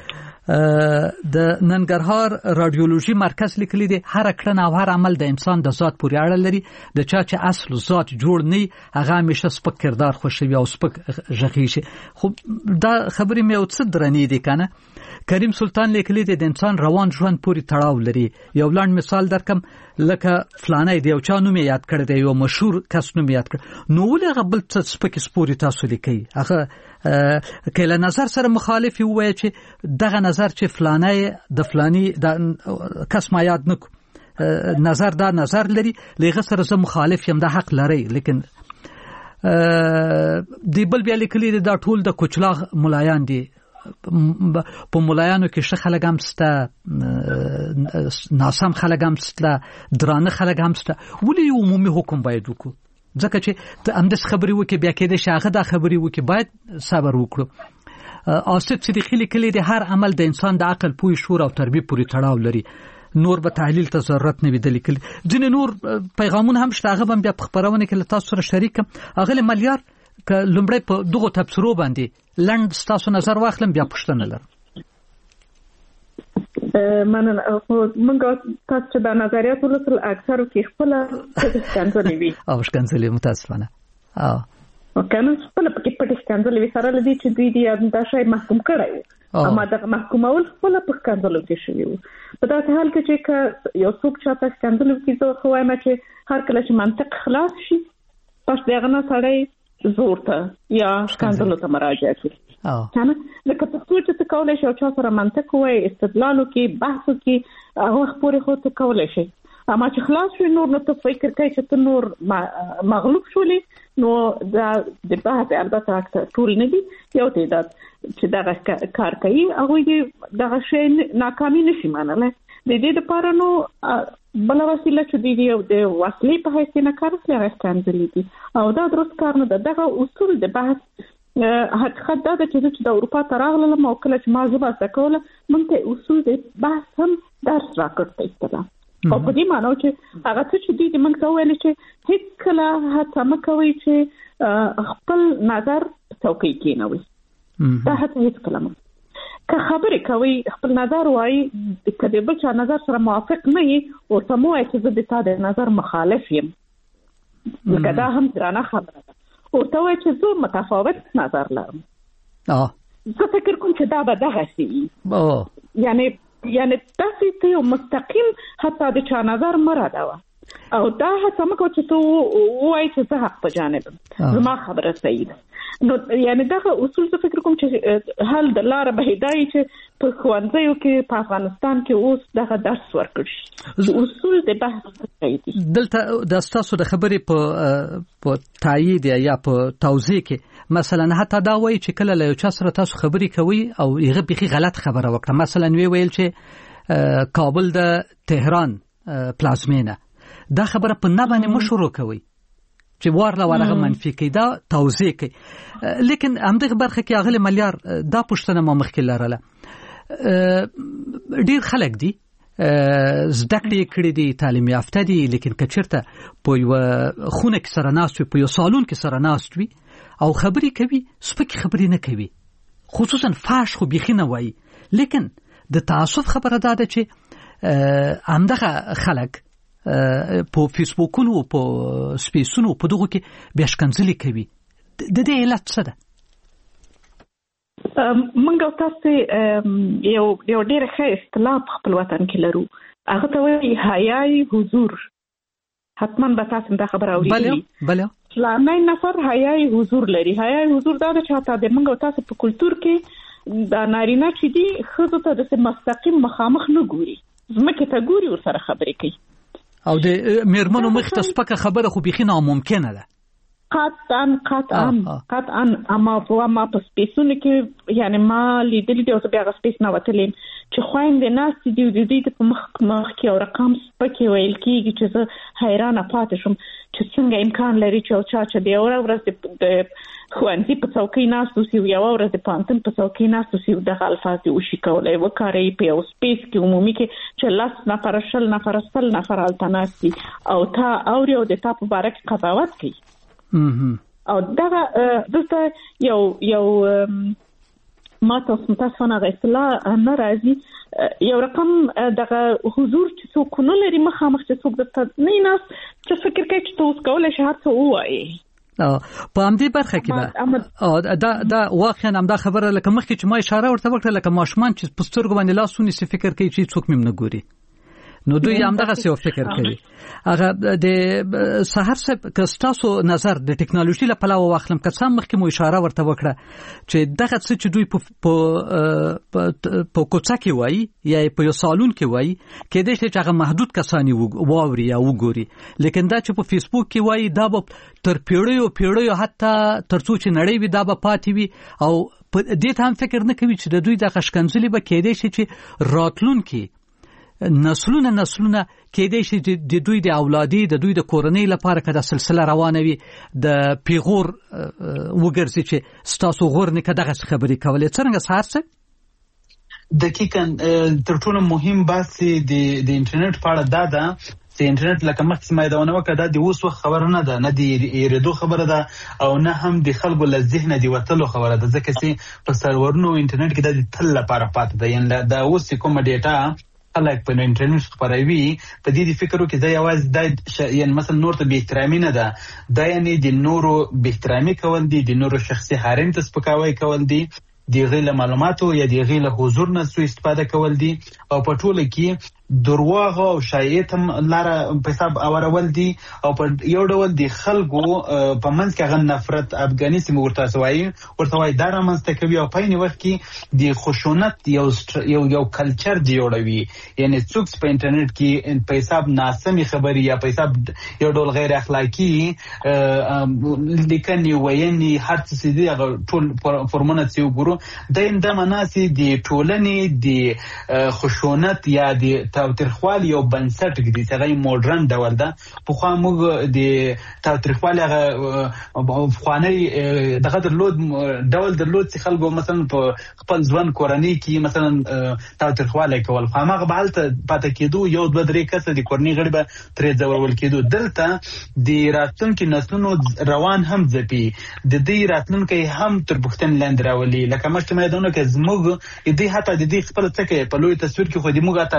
د ننګرهار رادیولوژي مرکز لیکلي دي هر کړنه او هر عمل د انسان د ذات پورې اړه لري. د چا چې اصل ذات جوړ نه هغه همیشه سپک کردار خوشوي او سپک ژغي شي. خو دا خبرې مې او څه درنې دي کنه. کریم سلطان لیکلي دي د انسان روان ژوند پورې تړاو لري. یو لاند مثال درکم، لکه فلانه دی او چا نوم یاد کړی دی، یو مشهور کس نوم یاد کړ، نو ولې هغه بل څه سپک سپوري تاسو لیکي؟ هغه کله نظر سره مخالف وي چې دغه نظر چې فلانه د فلانی د کس ما یاد نکو نظر دا نظر لري، لغه سره زه مخالف یم، دا حق لري. لیکن دی بل بیا لیکلي دا ټول د کوچلاغ ملایان دي. په ملایانو کې ښه خلک هم سته، ناسم خلک هم سته، درانه خلک هم سته. ولې عمومي حکم باید وکړو؟ ځکه چې ته همداسې خبرې وکړې بیا کېدای شي هغه دا خبرې وکړي. باید صبر وکړو. آصف صدیقي لیکلي دی هر عمل د انسان د عقل، پوهې، شعور او تربیې پورې تړاو لري، نور به تحلیل ته ضرورت نه وي. د لیکلي ځینې نور پیغامونه هم شته، هغه به بیا په خپرونه کې له تاسو سره شریک کړم. هغه ملیار که لومړی په دغو تبصرو باندې لنډ ستاسو نظر واخلم بیا پوښتنه لرم. مننه. موږ تاسو چې دا نظریات ولوستل اکثرو کې خپله ښکنځلې وي او ښکنځلې متاسفانه او کنه خپله پکې پټې ښکنځلې وي، سره له دې چې دوی دې دا شی محکوم کړی و، اما دغه محکومول خپله په ښکنځلو کې شوي وو. په داسې حال کې چې که یو څوک چاته ښکنځلې وکړي، زه خو وایم چې هر کله چې منطق خلاص شي بس د هغه نه سړی زور ته یا ښکنځلو ته مراجعه کوي. کنه لکه پښتو چې ته کولی شي او چا سره منطق ووایي، استدلال وکړي، بحث وکړي، هغه وخت پورې خو ته کولی شي. اما چې خلاص شوي نور نو ته فکر کوي چې ته نور مغلوب شولې، نو دا د بحث البته ټول نه دي، یو تعداد چې دغه کار کوي هغوی دې دغه شی ناکامي نشي منلی. د دې دپاره نو بله وسیله چې دوی د وسلې په حیث نه کار اخلي هغه ښکنځلې دي او دا درست کار نه ده. دغه اصول د بحث حقیقت دا ده چې زه چې د اروپا ته راغلم او کله چې ما ژبه زده کوله، موږ ته اصول د بحث هم درس راکړ په اصطلاح، او په دې معنی چې هغه څه چې دوی د موږ ته وویل چې هېڅکله هڅه مه کوئ چې خپل نظر په څوکۍ کېنوئ. دا هڅه هېڅکله مه که خبرې کوي خپل نظر وایي، که د بل چا نظر سره موافق نه یې ورته مه وایي چې زه د تا د نظر مخالف یم، لکه دا هم درانه خبره ده. ورته وایي چې زه متفاوت نظر لرم، زه فکر کوم چې دا به دغسې وي. یعنې یعنې داسې ته یو مستقیم حتی د چا نظر مه ردوه، او دا هڅه مکو چې ته وایې چې زه حق په جانب زما خبره صحیح ده. نو یعنی دغه اصول څه فکر کوم چې حل د لاره به هدايي چې په ښوونځیو کې په افغانستان کې اوس دغه درس ورکړي چې اصول د بحث صحیح دي. دلته د تاسو د خبرې په په تایید یا په توضیح کې مثلا حتی دا وایي چې کله له یو چا سره تاسو خبرې کوي او هغه بيخي غلط خبره وکړه، مثلا وی ویل چې کابل د تهران پلازمینه، دا خبره په نه باندې مشورو کوي چې وارله ورغه منفي کې دا توضیح کوي. لیکن همدغه برخه کې اغله مليار دا پښتنه ما مخکې لرله ډیر خلک دي زده کړې کړې دي، تعلیم یافته دي، لیکن کچرته په یو خونه کې سره ناست وي، په یو سالون کې سره ناست وي او خبرې کوي، سپکې خبرې نه کوي، خصوصا فاش خو بيخي نه وایي. لیکن د تعصب خبره ده چې همدغه خلک په فیسبوکونو او په سپیسونو په دغه کې بیا شکنځلې کوي. د دې علت څه ده؟ منګو تاسو یو یو ډېر ښه اصطلاح په خپل وطن کې لرو، هغه ته وایي حیاي حضور. حتما به تاسو دا خبره اورېدلې. بله بله اسلامي نفر حیاي حضور لري. حیاي حضور دا چې حتی د منګو تاسو په کلچر کې دا نارینه چې دي ښځو ته د مستقیم مخامخ نه ګوري، ځمکې ته ګوري، ورسره خبرې کوي او د میرمنو مخ ته سپکه خبره خو بيخي ناممکنه ده. قطعا قطعا قطعا اما په ما په سپیسونو کې یعنی ما لیدل دي او بیا غو سپیس نه وتلم چې خويندې ناس دي د دې په مخ مخ کې او رقم سپکه ویل کیږي چې زه حیرانه پاتې شم چې څنګه امکان لري چې چا چې دی اور ورځ د خوانتي په څوکۍ ناس دوی یو ورځ په پانتن په څوکۍ ناس دوی د الفاظ دی وشي کولای وکړي په یو سپیس کې عمومي کې چې لاس نفر شل نفر سل نفر التناسي او تا اوري او د تا په باره کې قضاوت کوي. او دا دلته یو یو ما تاسو تاسو نه غوښتل نه راځي یو رقم دغه حضور چې څوک نه لري مخامخ چې څوک د نه ناس چې فکر کوي چې تاسو کولای شئ هڅه وایي. په همدې برخه کې به دا دا واقعا هم دا خبره لکه مخکې چې ما اشاره ورته وکړه لکه ماشومان چې په سترګو باندې لاسونه سي فکر کوي چې څوک مم نه ګوري، نو دوی هم دغه څه فکر کوي. هغه د سحر صاحب کستاسو نظر د ټکنالوژي له پلوه واخلم که څه مخکې مو اشاره ورته وکړه چې دغه څه چې دوی په په کوڅه کې وایي یا په یو سالون کې وایي کې د چې هغه محدود کسانی واوري یا وګوري، لیکن دا چې په فیسبوک کې وایي دا به تر پیړیو پیړیو حتی تر څو چې نړۍ وي دا به پاتې وي او په دې ته هم فکر نه کوي چې د دوی د خشکنځلې به کېدای شي چې راتلونکي نسلونه نسلونه کېدای شي د دوی د اولادي د دوی د کورنۍ لپاره کده سلسله روانه وي د پیغور وګرځي چې ستاسو غور نه کده خبرې کولې. څنګه سهار څه دقیقاً تر ټولو مهم بحث د د انټرنیټ په اړه دا ده چې انټرنیټ لکه مخکې ما یادونه وکړه دا د اوس وخت خبره نه ده، نه د ایرېدو خبره ده او نه هم د خلکو له ذهنه د وتلو خبره ده، ځکه چې په سرورونو انټرنیټ کې د تل لپاره پاتې ده. یعنی دا اوس کومه ډیټا خلک په انټرنیټ خبروي په دې د فکرو کې دا یوازې د یعنی مثلا نور ته به احترامي نه ده، دا یعنی د نورو به احترامي کول دي، د نورو شخصي حریم ته سپکاوی کول دي، د غیر معلوماتو یا د غیر حضور نه سوء استفاده کول دي او په ټوله کې درواغ او شایعات هم لاره په حساب اورول دي او په یو ډول د خلکو په منځ کې غن نفرت افغاني سیمه ورته سوایي ورته وای دا رامنځته کوي او په یوه وخت کې د خشونت یو یو یو کلچر جوړوي. یعنی څوک په انټرنیټ کې په حساب ناسمي خبري یا په حساب یو ډول غیر اخلاقی لیکني ویني هر څه دي هغه ټول فرمونه چې وګورو د اندام ناسي د ټولنې د خشونت یا د تاوتریخوالي یو بنسټ دی چې هغه موډرن ډول ده. په خوا موږ د تاوتریخوالي هغه خواني دغه درلود ډول درلود چې خلکو مثلا په خپل ځوان کورنۍ کې مثلا تاوتریخوالي کول هغه به هلته پاتې کېدو، یو دوه درې کسه د کورنۍ غړي به ترې ځورول کېدو. دلته د راتلونکي نسلونو روان هم ځپي، د دې راتلونکي هم تر پوښتنې لاندې راولي. لکه مخکې مې یادونه کړه زموږ د دې حتی د دې خپل څه په لوی تصویر کې خو د موږ ته راتلونکي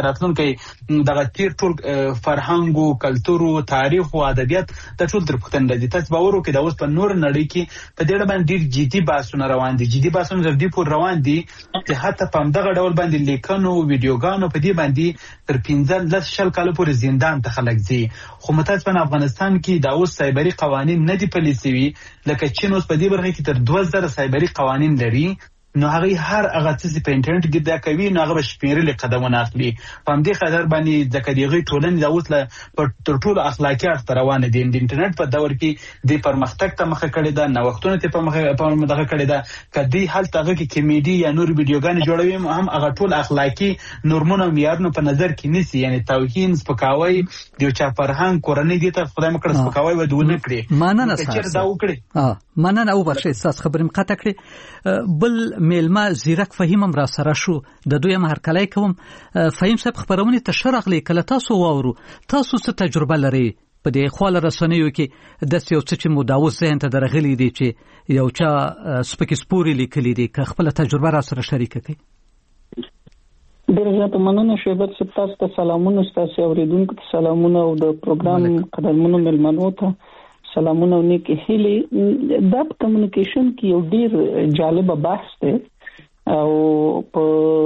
چې دغه تیر ټول فرهنګ او کلتور او تاریخ او ادبیات د ټول تر پختن راځي. تاسو باور وکړئ دا اوس په نور نړۍ کې په دې باندې ډیر جدي بحثونه روان دي جدي بحثونه تر دې پورې روان دي چې حتی په دغه ډول باندې لیکنو ویډیوګانو په دې باندې تر پنځه لس شل کال پورې زندان ته خلک ځي. خو متاسفانه په افغانستان کې دا اوس سایبري قوانین نه دي پلي شوي لکه چین اوس په دې برخه کې تر دوه زره سایبري قوانین لري. نو هغه هر هغه څه په انټرنیټ کې دا کوي نو هغه شمیرل قدمونه اخلي. په همدې خاطر باندې د کډیغي ټولنې د اوس له تر ټولو اخلاقی اړخ روانه دي. د انټرنیټ په دور کې د پرمختګ ته مخه کړې ده نوښتونه ته په مخه په مدغه کړې ده کدي حالت هغه کې کمیډي یا نور ویډیوګان جوړوي هم هغه ټول اخلاقی نورمونه معیارونه په نظر کې نیسي. یعنی توهین سپکاوي د یو چا فرهنګ کورنۍ دي ته خدای مکړه سپکاوي ودونه کړي ماننه چې دا وکړي اه مننه او بخښه اساس خبرم قطع کړی. بل میلمه زیرک فهیمم را سره شو د دوی مهر کلای کوم. فهیم صاحب خبرونه ته شرغلی کله تاسو واورو تاسو څه تجربه لري په دې خواله رسنیو کې د یو څه چې مداوس ذهن ته درغلي دي چې یو چا سپکی سپوري لیکلي دي که خپل تجربه را سره شریک کړي. ډېر زیات مننه شهبت صاحب تاسو ته سلامونه تاسو اوریدونکو ته سلامونه او د پروګرام قدرمنو ملمنو ته سلامونه او نیک هیلې. دا کمیونیکیشن کې یو ډېر جالب بحث دی او په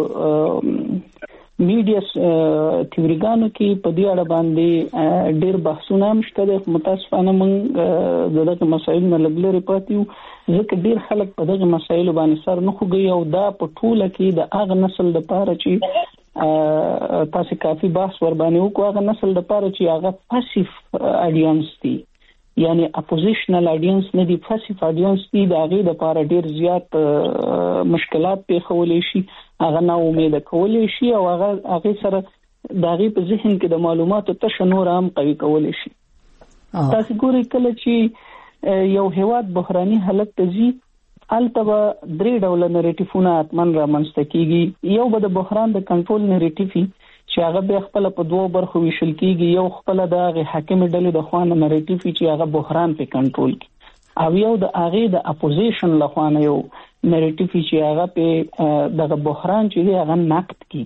میډیا تیوریګانو کې په دې اړه باندې ډېر بحثونه هم شته دي. متاسفانه موږ دغه مسایل نه لګلري پاتیو ځکه ډېر خلک په دغه مسایلو باندې سر نه خوږي او دا په ټوله کې د هغه نسل لپاره چې تاسو کافي بحث ور باندې وکړو هغه نسل لپاره چې هغه پاسیف اډینس دي یعنی اپوزیشنل اډینس نه دی پاسیف اډینس دی د هغه لپاره ډیر زیات مشکلات پیښولې شي هغه نه امید کولې شي او هغه هغه سره د هغه په ذهن کې د معلوماتو تشنور هم قوي کولې شي. تاسو ګورئ کله چې یو هیواد بحراني حالت ته ځي البته درې ډول نریټیفونه اتمن را منځته کیږي. یو به د بحران د کنټرول نریټیفي چې هغه به خپل په دوه برخو ویشل کیږي. یو خپل د حاکم ډلې د خوانه نریټیف چې هغه بحران په کنټرول کی او یو د هغه د اپوزیشن له خوانه یو نریټیف چې هغه په دغه بحران چې هغه نقد کی.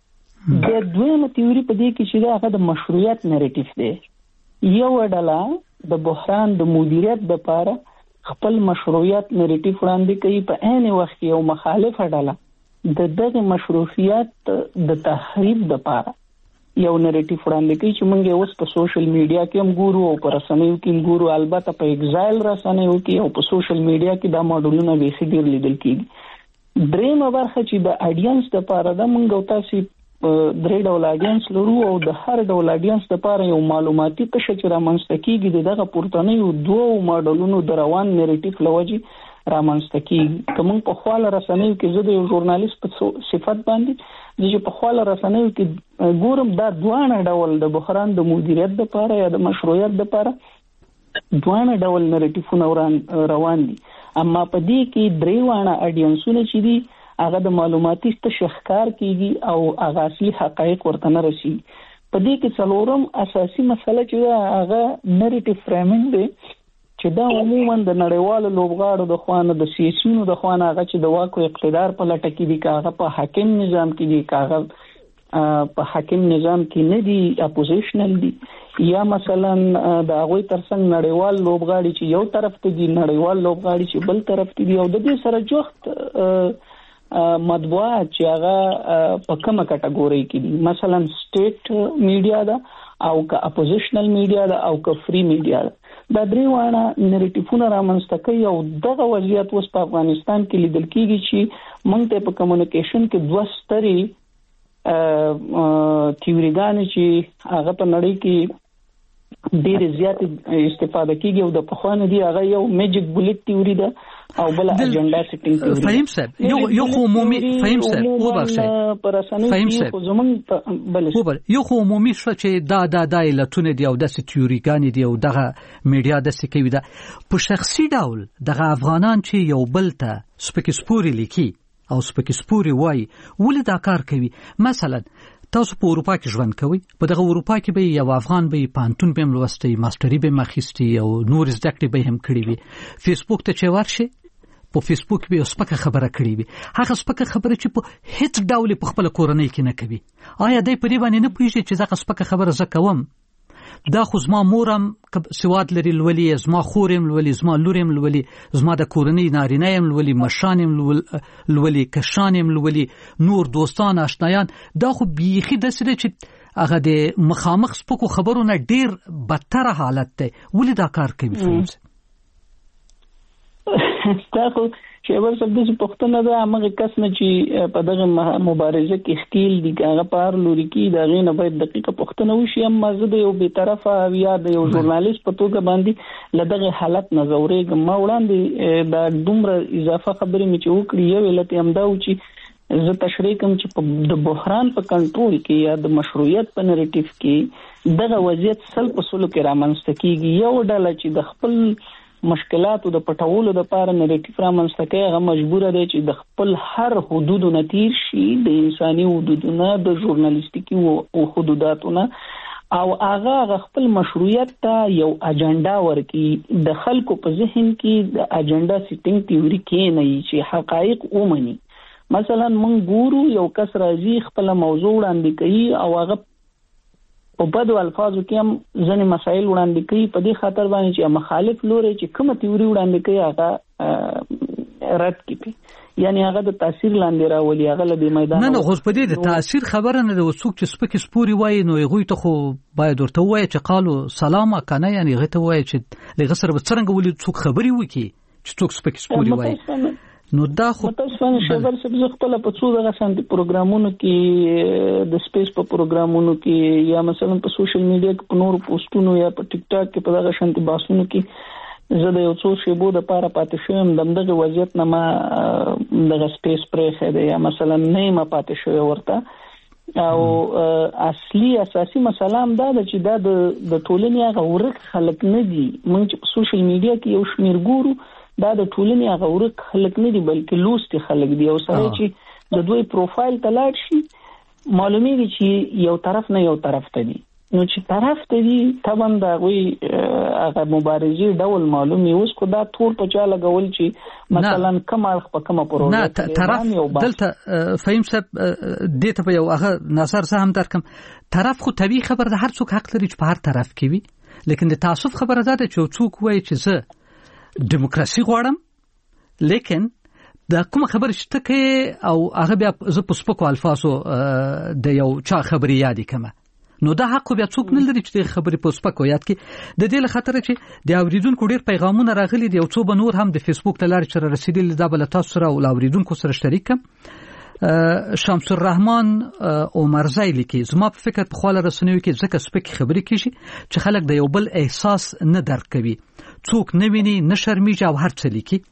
د دویمه تیوري په دې کې چې هغه د مشروعیت نریټیف دی. یو ډله د بحران د مدیریت لپاره خپل مشروعیت نریټیف وړاندې کوي په عین وخت یو مخالف ډله د دغه مشروعیت د تخریب د پاره یو نریټیف وړاندې کوي چې موږ اوس په سوشل میډیا کې هم ګورو او پر رسنیو کې هم ګورو البته په ایگزایل رسنیو کې او په سوشل میډیا کې دا ماډلونه به ډیر لیدل کیږي. درېمه برخه چې د اډینس د پاره د موږ او تاسو درې ډول اډینس لرو او د هر ډول اډینس لپاره یو معلوماتي قشه چې رامنځته کیږي دغه پورتنیو دوه ماډلونو د روان نریټیف لوجي رامنځته کیږي. کوم په خواله رسنیو کې زه د یو ژورنالیست په صفت باندې چې په خواله رسنیو کې ګورم دا دوه ډول د بحران د مدیریت لپاره یا د مشروعیت لپاره دوه ډول نریټیفونه روان دي. اما په دې کې درې وانه اډینسونه چې دي هغه د معلوماتي تشخکار کیږي او هغه اصلي حقایق ورته نه رسي. په دې کې څلورم اساسي مسله چې هغه نریټیف فریمینګ دی چې دا عموما د نړیوالو لوبغاړو د خوانه د سیاسيونو د خوانه هغه چې د واکو اقتدار په لټه کې دي کاغه په حاکم نظام کې دي کاغه په حاکم نظام کې نه دي اپوزیشنل دي یا مثلا د هغه ترڅنګ نړیوال لوبغاړي چې یو طرف ته دي نړیوال لوبغاړي چې بل طرف ته دي او د دې سره جوخت مطبوعات چې هغه په کومه کټګوري کې دي مثلا سټیټ میډیا ده او که اپوزیشنل میډیا ده او که فری میډیا ده. دا درې وانه نریټیفونه رامنځته کوي او دغه وضعیت اوس په افغانستان کې لیدل کیږي چې موږ ته په کمیونیکیشن کې دوه ستري تیوریګان چې هغه په نړۍ کې ډېر زیات استفاده کیږي او د پخوانه دی هغه یو میجیک بولټ تیوري ده او بل اجنډا سیټینګ تیوري. فهیم صاحب یو یو عمومي فهیم صاحب او بخښه پر اسانه کې زمون بل خبر یو عمومي شو چې دا دا د علتونه دی او د تیوریګان دی او دغه میډیا د سکوي دا په شخصي ډول دغه افغانان چې یو بل ته سپکی سپوري لیکي او سپکی سپوري وای ولې دا کار کوي. مثلا تاسو په اروپا کې ژوند کوئ په دغه اروپا کې به یو افغان به پانتون به ملوستي ماستری به مخېستي او نور زده کړې به هم کړې وي. فیسبوک ته چې ورشي په فیسبوک به سپکه خبره کړې وي هغه سپکه خبره چې په هیڅ ډول په خپل کورنۍ کې نه کوي آیا دای په دې باندې نه پوهیږي چې زه سپکه خبره زه کوم دا خو زما مورم سواد لري لولي زما خورم لولي زما لورم لولي زما د کورنۍ نارینه يم لولي مشانم لولي کشانم لولي نور دوستان آشنایان دا خو بیخي د سره چې هغه د مخامخ سپکو خبرونه ډیر بدتر حالت دی ولې دا کار کوي فیروز تاسو چې ور څه د پښتنه دا هغه کس نه چې په دغه مبارزه کې ښکیل دي هغه پار لوري کې دا غینه باید دقیقه پښتنه وشي اما زه د یو به طرفه یا د یو ژورنالیست په توګه باندې لدغه حالت نظرې ما وړاندې دا دومره اضافه خبرې مې چې وکړې یو علت هم دا و چې زه تشریح کوم چې د بحران په کنټرول کې یا د مشروعیت په نریټیو کې دغه وضعیت سل په سلو کې رامنځته کیږي یو ډله چې د خپل مشکلاتو د پټولو د پاره نریټیو رامنځته کوي هغه مجبور دی چې د خپل هر حدودو نتیر شي د انساني حدودونو د ژورنالیستیکي او حدوداتونو او هغه خپل مشروعیت ته یو اجنډا ورکړي د خلکو په ذهن کې د اجنډا سیټینګ تیوري کې نه چې حقایق ومني مثلا مونږ ګورو یو کس راځي خپل موضوع وړاندې کوي او هغه په بدو الفاظو کې هم ځنې مسایل وړاندې کوي په دې خاطر باندې چې مخالف لوري چې کومه تیوري وړاندې کوي هغه رد کړي یعنی هغه د تاثیر لاندې راولي هغه له میدان نه نه غوښ په دې د تاثیر خبره نه د وسوک چې سپک سپوري وای نو هغه ته خو باید ورته وای چې قالو سلام کنه یعنی هغه ته وای چې لږ سره څنګه ولې څوک خبري وکي چې څوک سپک سپوري وای نو دا خو تاسو نه شبر سبز خپل په څو دغه شانتي پروګرامونو کې د سپیس په پروګرامونو کې یا مثلا په سوشل میډیا کې په نور پوسټونو یا په ټیک ټاک کې په دغه شانتي باسونو کې زه د یو څو شیبو د پاره پاتې شوم دغه وضعیت نه ما دغه سپیس پرې خېده یا مثلا نه ما پاتې شوم ورته او اصلي اساسي مسله هم دا چې دا د ټولنې هغه ورک خلک نه دي موږ چې په سوشل میډیا کې یو شمیر ګورو دا د ټولنې هغه ورک خلک نه دي بلکې لوستي خلک دي او سره چې د دوی پروفایل ته لاړ شي معلومیږي چې یو طرف نه یو طرف ته دي نو چې طرف ته دي طبعا دا وی هغه مبارزي ډول معلومي اوس کو دا تور په چا لګول چې مثلا کمال په کومه پروژه نه طرف دلته فهم صاحب دې ته یو هغه نظر زه هم درکم طرف خو طبيعي خبر ده هر څوک حق لري چې په هر طرف کې وي لیکن د تعصب خبره ده چې څوک وایي چې زه دیموکراسي غواړم لیکن دا کوم خبر شته کې او هغه بیا ز په سپکو الفاظو د یو چا خبري یادی کمه نو دا حق بیا څوک نه لري چې خبري په سپکو یاد کې د دې له خاطر چې د اوریدونکو ډیر پیغامونه راغلي دي او څو بنور هم د فیسبوک ته لاري چې رسیدلي دا بل تاسو سره او اوریدونکو سره شریک کم شمس الرحمن عمرزای لیکي زما په فکر په خاله رسنیو کې ځکه سپک خبري کیږي چې خلک د یو بل احساس نه درک کوي څوک نه ویني نه شرمېږي او هر څه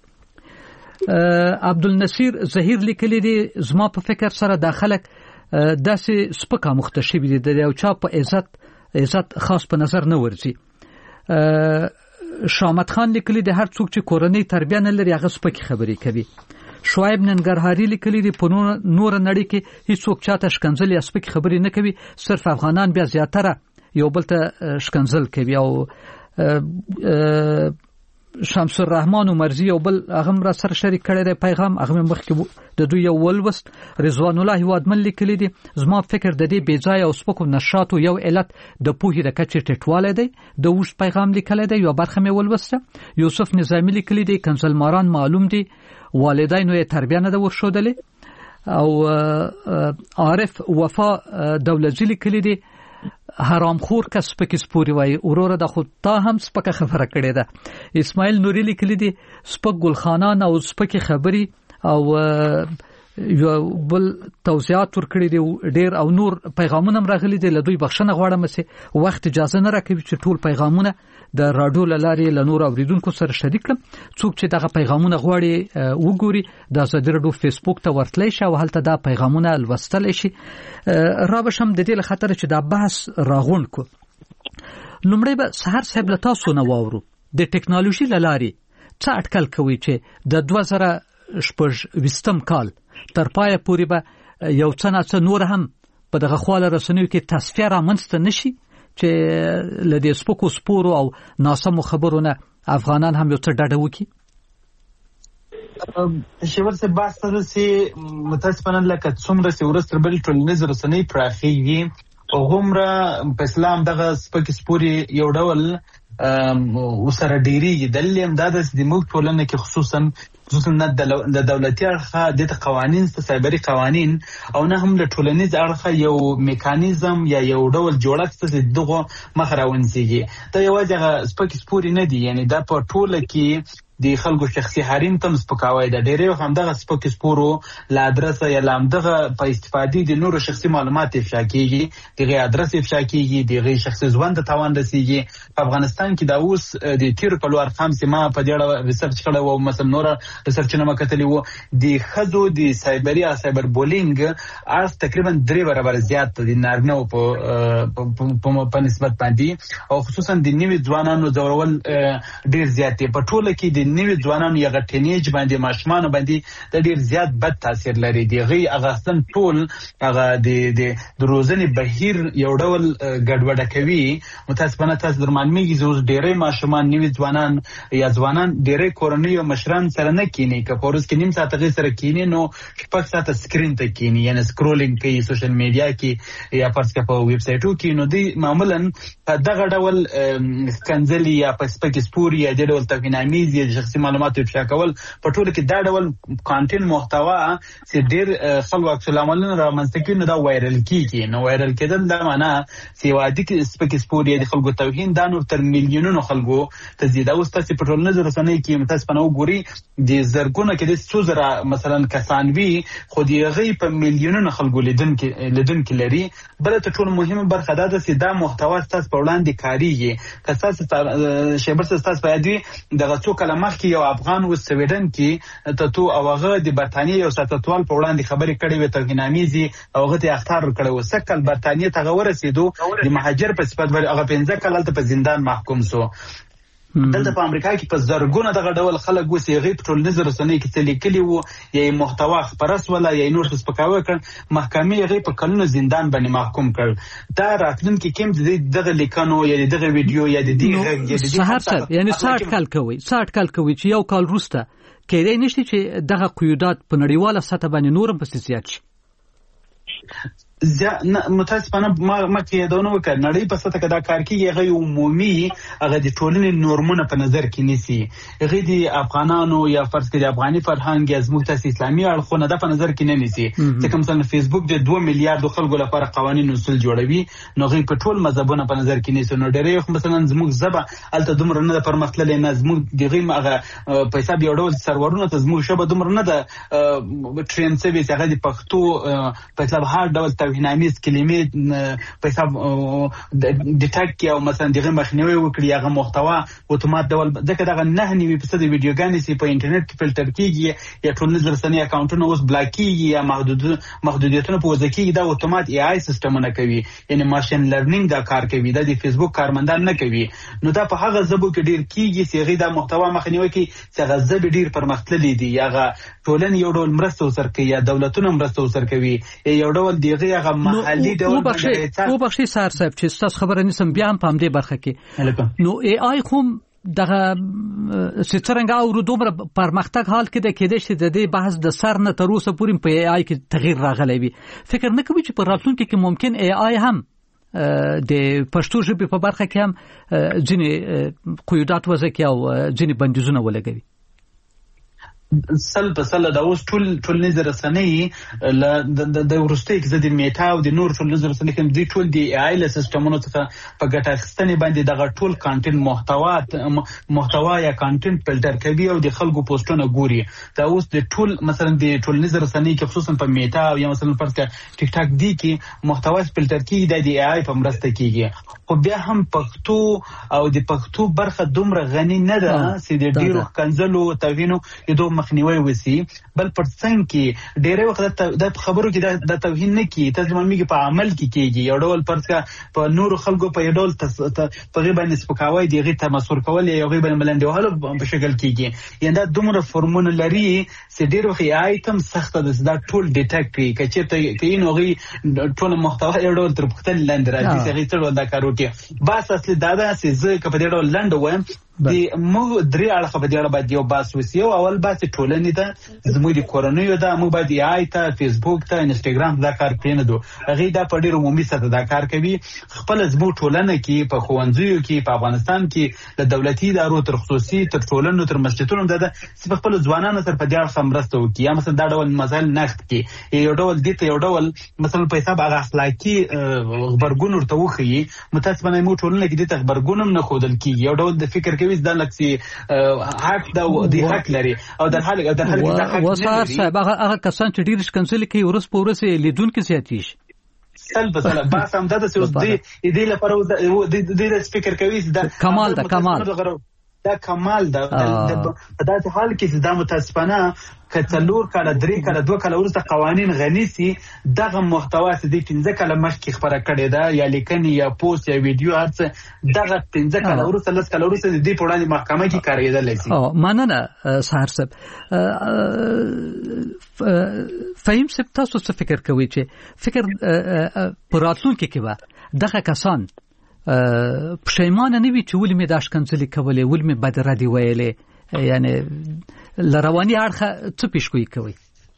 لیکي عبدالنصیر ظهیر لیکلی دی زما په فکر سره د خلک داسې سپکه مختشبي دي د یو چا په عزت عزت خاص په نظر نه ورځي شامت خان لیکلی دی هر څوک چې کورنۍ تربیه نه لري هغه سپکه خبري کوي شعیب ننګرهاري لیکلی دی په نور نړۍ کې هیڅوک چاته شکنځل یا سپکه خبري نه کوي صرف افغانان بیا زیاتره یو بل ته شکنځل کوي او شمس الرحمن عمرزی او بل هغه را سره شریک کړی دی پیغام هغه مخکې د دوی یو ولوست رضوان الله وادمن لیکلی دی زما فکر د دې بیځای او سپکو نشاطو یو علت د پوهې د کچې ټټواله دی د وښ پیغام لیکلی دی یو برخه مې ولوسته یوسف نظامی لیکلی دی کنزلماران معلوم دي والدینو یې تربیه نه د ورشودلې او عارف وفا دولتزی لیکلی دی حرام خور کس پکې سپوري وای اوروره د خود تا هم سپکه خبره کړې ده اسماعیل نوری لیکلی دی سپک ګلخانان او سپکه خبري او یو بل توضیحات ورکړي دي ډیر او نور پیغامونه راغلي دي لدوی بخښنه غواړم چې وخت اجازه نه راکوي چې ټول پیغامونه د رادیو لاري ل نور اوریدونکو سره شریک کړم څوک چې دغه پیغامونه غواړي وګوري د زړه رادیو فیسبوک ته ورتلی شي او هلته دا پیغامونه لوستل شي را بشم د دې لخاطر چې دا بحث راغون کو لومړی به سحر صاحب له تاسو نه واورو د ټکنالوژي لاري څه اټکل کوي چې د دوه زره شپږ ویستم کال تر پایه پورې به یو څه نه څه نور هم په دغه خواله رسنیو کې تصفیه رامنځته نشي چې لدې سپکو سپورو او ناسمو خبرونه افغانان هم یو څه ډډه وکړي شیور څه بحث سره چې متاسفانه لکه څومره چې ورسره بل ټولنیز رسنۍ پراخېږي هغومره په اسلام دغه سپکې سپورې یو ډول وسره ډېرېږي. دلیل یې همدا ده چې زموږ ټولنه کې خصوصا خصوصا د دولتي اړخه دته قوانین ته سایبري قوانین او نه هم له ټولنیز اړخه یو میکانیزم یا یو ډول جوړښت چې دغه مخ راونځيږي. دا یوازې هغه سپکې سپورې نه دي، یعنی دا په ټوله کې د خلکو شخصي حریم تم سپکاوی ده. ډېرې هم دغه سپکې سپورو لا ادرسه یا لامدغه په استفادې د نورو شخصي معلومات افشا کیږي، دغه ادرس افشا کیږي، دغه شخصي ژوند ته تاوان رسیږي. په افغانستان کې دا اوس د تیر کلو ارقام چې ما په دې اړه ریسرچ کړی و، مثلا نور ریسرچونه ما کتلی وو، د ښځو د سایبري یا سایبر بولینګ اړخ تقریبا درې برابر زیات دی د نارینه‌و په په نسبت باندې، او خصوصا د نوي ځوانانو ځورول ډېر زیات دی. په ټوله کې د نوي ځوانانو یا ټینیج باندې ماشومان باندې د ډېر زیات بد تاثیر لري. دغه اغاستن ټول هغه د د روزنې بهیر یو ډول ګډوډه کوي. متاسفانه تاسو درمانمیږي چې اوس ډېرې ماشومان نوي ځوانان یا ځوانان ډېرې کورنۍ او مشران سره نه کینی، که په ورځ کې نیم ساعت هغې سره کینی نو شپږ ساعته سکرین ته کینی، یعنی سکرولینګ کوي سوشل میډیا کې یا فرض کړه په ویب سایټو کې. نو دوی معمولا په دغه ډول ښکنځلې یا په سپکې سپورې یا د ډول توهین‌آمیز یا شخصي معلومات افشا کول په ټوله کې دا ډول کانټینټ محتوا چې ډېر خلکو عکس العملونه رامنځته کوي، نو دا وایرل کیږي. نو وایرل کېدل دا معنا چې یو عادي سپکې سپورې د خلکو توهین دا نور تر میلیونونو خلکو ته زیاده. اوس تاسې په ټولنیزو رسنیو کې متاسفانه وګورئ د زرګونه کې د څو زره مثلا کسان وي، خو د هغې په میلیونونو خلکو لیدونکي لري. بله تر ټولو مهمه برخه دا ده چې دا محتوا ستاسو په وړاندې کارېږي. که ستاسو شیبر ستاسو په یاد وي دغه څو کاله مخکې یو افغان و سویډن کې تتو او هغه د برتانیې یو سیاستوال په وړاندې خبرې کړې وې توهین‌آمیزې او هغه ته اخطار ورکړی و. سږ کال برتانیې ته هغه ورسېدو، د مهاجر په صفت هغه پنځه کاله هلته په زندان محکوم سو. دلته په امریکا کې په زرګونه دغه ډول خلک اوس هغې په ټولنیزو رسنیو کې څه لیکلي وو یا یې محتوا خپره سوله یا یې نور څه سپکاوی کړ، محکمې هغې په کلونو زندان باندې محکوم کړ. دا راتلونکي کې هم د دغه لیکنو یا د دغه ویډیو یا د دې غږ یا د دې سهار صاحب یعنې څه اټکل کوئ څه اټکل کوئ چې یو کال وروسته کیدای نشته چې دغه قیودات په نړیواله سطح باندې نور هم پسې زیات شي؟ متاسفانه ما مکه یادونه وکړه نړۍ په سطح کې دا کار کیږي، هغه عمومي هغه د ټولنې نورمونه په نظر کې نیسي. هغه د افغانانو یا فرض کړئ د افغاني فرهنګ یا زموږ تاسې اسلامي اړخونه دا په نظر کې نه نیسي. ځکه مثلا فیسبوک د دوه میلیارډو خلکو لپاره قوانین اصول جوړوي، نو هغه په ټول مذهبونه په نظر کې نیسي. نو ډېری وخت مثلا زموږ ژبه هلته دومره نه ده پرمختللې، نه زموږ دغه هغه په حساب یو ډول سرورونه ته زموږ ژبه دومره نه ده ټرین شوې چې هغه د پښتو په حساب هر ډول توهین‌آمیز کلمې په حساب ډیټیکټ کړي او مثلا دغه مخنیوی وکړي، هغه محتوا اتومات ډول. ځکه دغه نه نوي فیصد ویډیوګانې چې په انټرنیټ کې فلټر کېږي یا ټولنیز رسنۍ اکاونټونه اوس بلاک کېږي یا محدودیتونه په وضع کېږي، دا اتومات ای آی سیسټمونه کوي، یعنی ماشین لرنینګ دا کار کوي، دا د فیسبوک کارمندان نه کوي. نو دا په هغه ژبو کې ډېر کېږي چې هغې دا محتوا مخنیوی کوي چې هغه ژبې ډېر پرمختللي دي، یا هغه ټولنې یو ډول مرسته ورسره کوي یا دولتونه مرسته ورسره کوي یا یو ډول دغه هغه محلي ډول باندې. او بخښئ سهار صاحب چې ستاسو خبره نیسم بیا هم په همدې برخه کې. نو ای آی خو دغه چې څرنګه اورو دومره پرمختګ حال کې د کېدای شي د دې بحث د سر نه تر اوسه پورې په ای آی کې تغییر راغلی وي. فکر نه کوئ چې په راتلونکي کې ممکن ای آی هم د پښتو ژبې په برخه کې هم ځینې قیودات وضع کړي او ځینې بندیزونه ولګوي؟ سل په سل دا اوس ټول ټولنیز رسنۍ د وروستۍ کې د میټا او د نور ټولنیز رسنۍ کې دوی ټول د ای آی له سیسټمونو څخه په ګټه اخیستنې باندې دغه ټول کانټینټ محتوا محتوا یا کانټینټ فلټر کوي او د خلکو پوسټونه ګوري. دا اوس د ټول مثلا د ټولنیز رسنۍ کې خصوصا په میټا یا مثلا فرض کړه ټیک ټاک دی کې محتوا فلټر کیږي د ای آی په مرسته کیږي. خو بیا هم پښتو او د پښتو برخه دومره غني نه ده چې د ډیرو کنځلو توهینو یدو مخنیوي وسی، بل پر څنګه کې ډېرې وخت د خبرو کې د توهین نه کی ترجمه میږي په عمل کې کېږي. یو ډول پرڅه په نورو خلکو په یو ډول په غیبه باندې سپکاوی دی، غي تمسور کول یا غیبه بلندوالو په شکل کېږي. یعنی دا دومره فورمونه لري چې ډېر وخت آیتم سخت ده دا ټول ډیټیکټ کړي، کچې ته کین او غي ټول محتوا یو ډول تر پختل لاندې راځي چې غي څه دا کارو کې. بس اصلي دا ده چې زه کله په دې ډول لاندې وایم د موږ درې اړخه په دې اړه باید یو بحث وسي. یو اول بحث ټولنې ته زموږ د کورنیو ده، موږ باید آی ته، فیسبوک ته، انسټاګرام دا کار پرېنږدو. هغوی دا په ډېر عمومي سطحه دا کار کوي. خپله زموږ ټولنه کې په ښوونځیو کې په افغانستان کې د دولتي ادارو تر خصوصي تر ټولنو تر مسجدونو ده چې په خپلو ځوانانو سره په دې اړخه مرسته وکړي، یا مثلا دا ډول مسایل نقد کړي، یو ډول دې ته یو ډول مثلا په حساب هغه اخلاقي غبرګون ورته وښيي. متاسفانه موږ ټولنه کې دې ته غبرګون هم نه ښودل کېږي. یو ډول د فکر کوي دا لکه حق دا د حق لري او در حال در حال کې دا حق وسار صاحب هغه کسان چې ډېر شکنځل کوي ورس په ورس لیدونکو زیاتېږي. سل په سل بحث هم دا د دې لپاره د دې فکر کوي دا کمال ده کمال دا کمال ده. په داسې حال کې چې دا متاسفانه که څلور کاله درې کاله دوه کاله وروسته قوانین غني سي، دغه محتوا چې د پنځه کاله مخکې خپره کړې ده یا لیکنې یا پوسټ یا ویډیو هر څه دغه پنځه کاله وروسته لس کاله وروسته د دې په وړاندې محکمه کې کارېدلی سي. مننه سهار صاحب. فهیم صاحب تاسو څه فکر کوئ چې فکر په راتلونکي کې به دغه کسان پښیمانه نه وي چې ولې مې دا شکنځلې کولې، ولې مې بد ردې ویلې، یعنی له رواني اړخه څه پیشګویي کوئ؟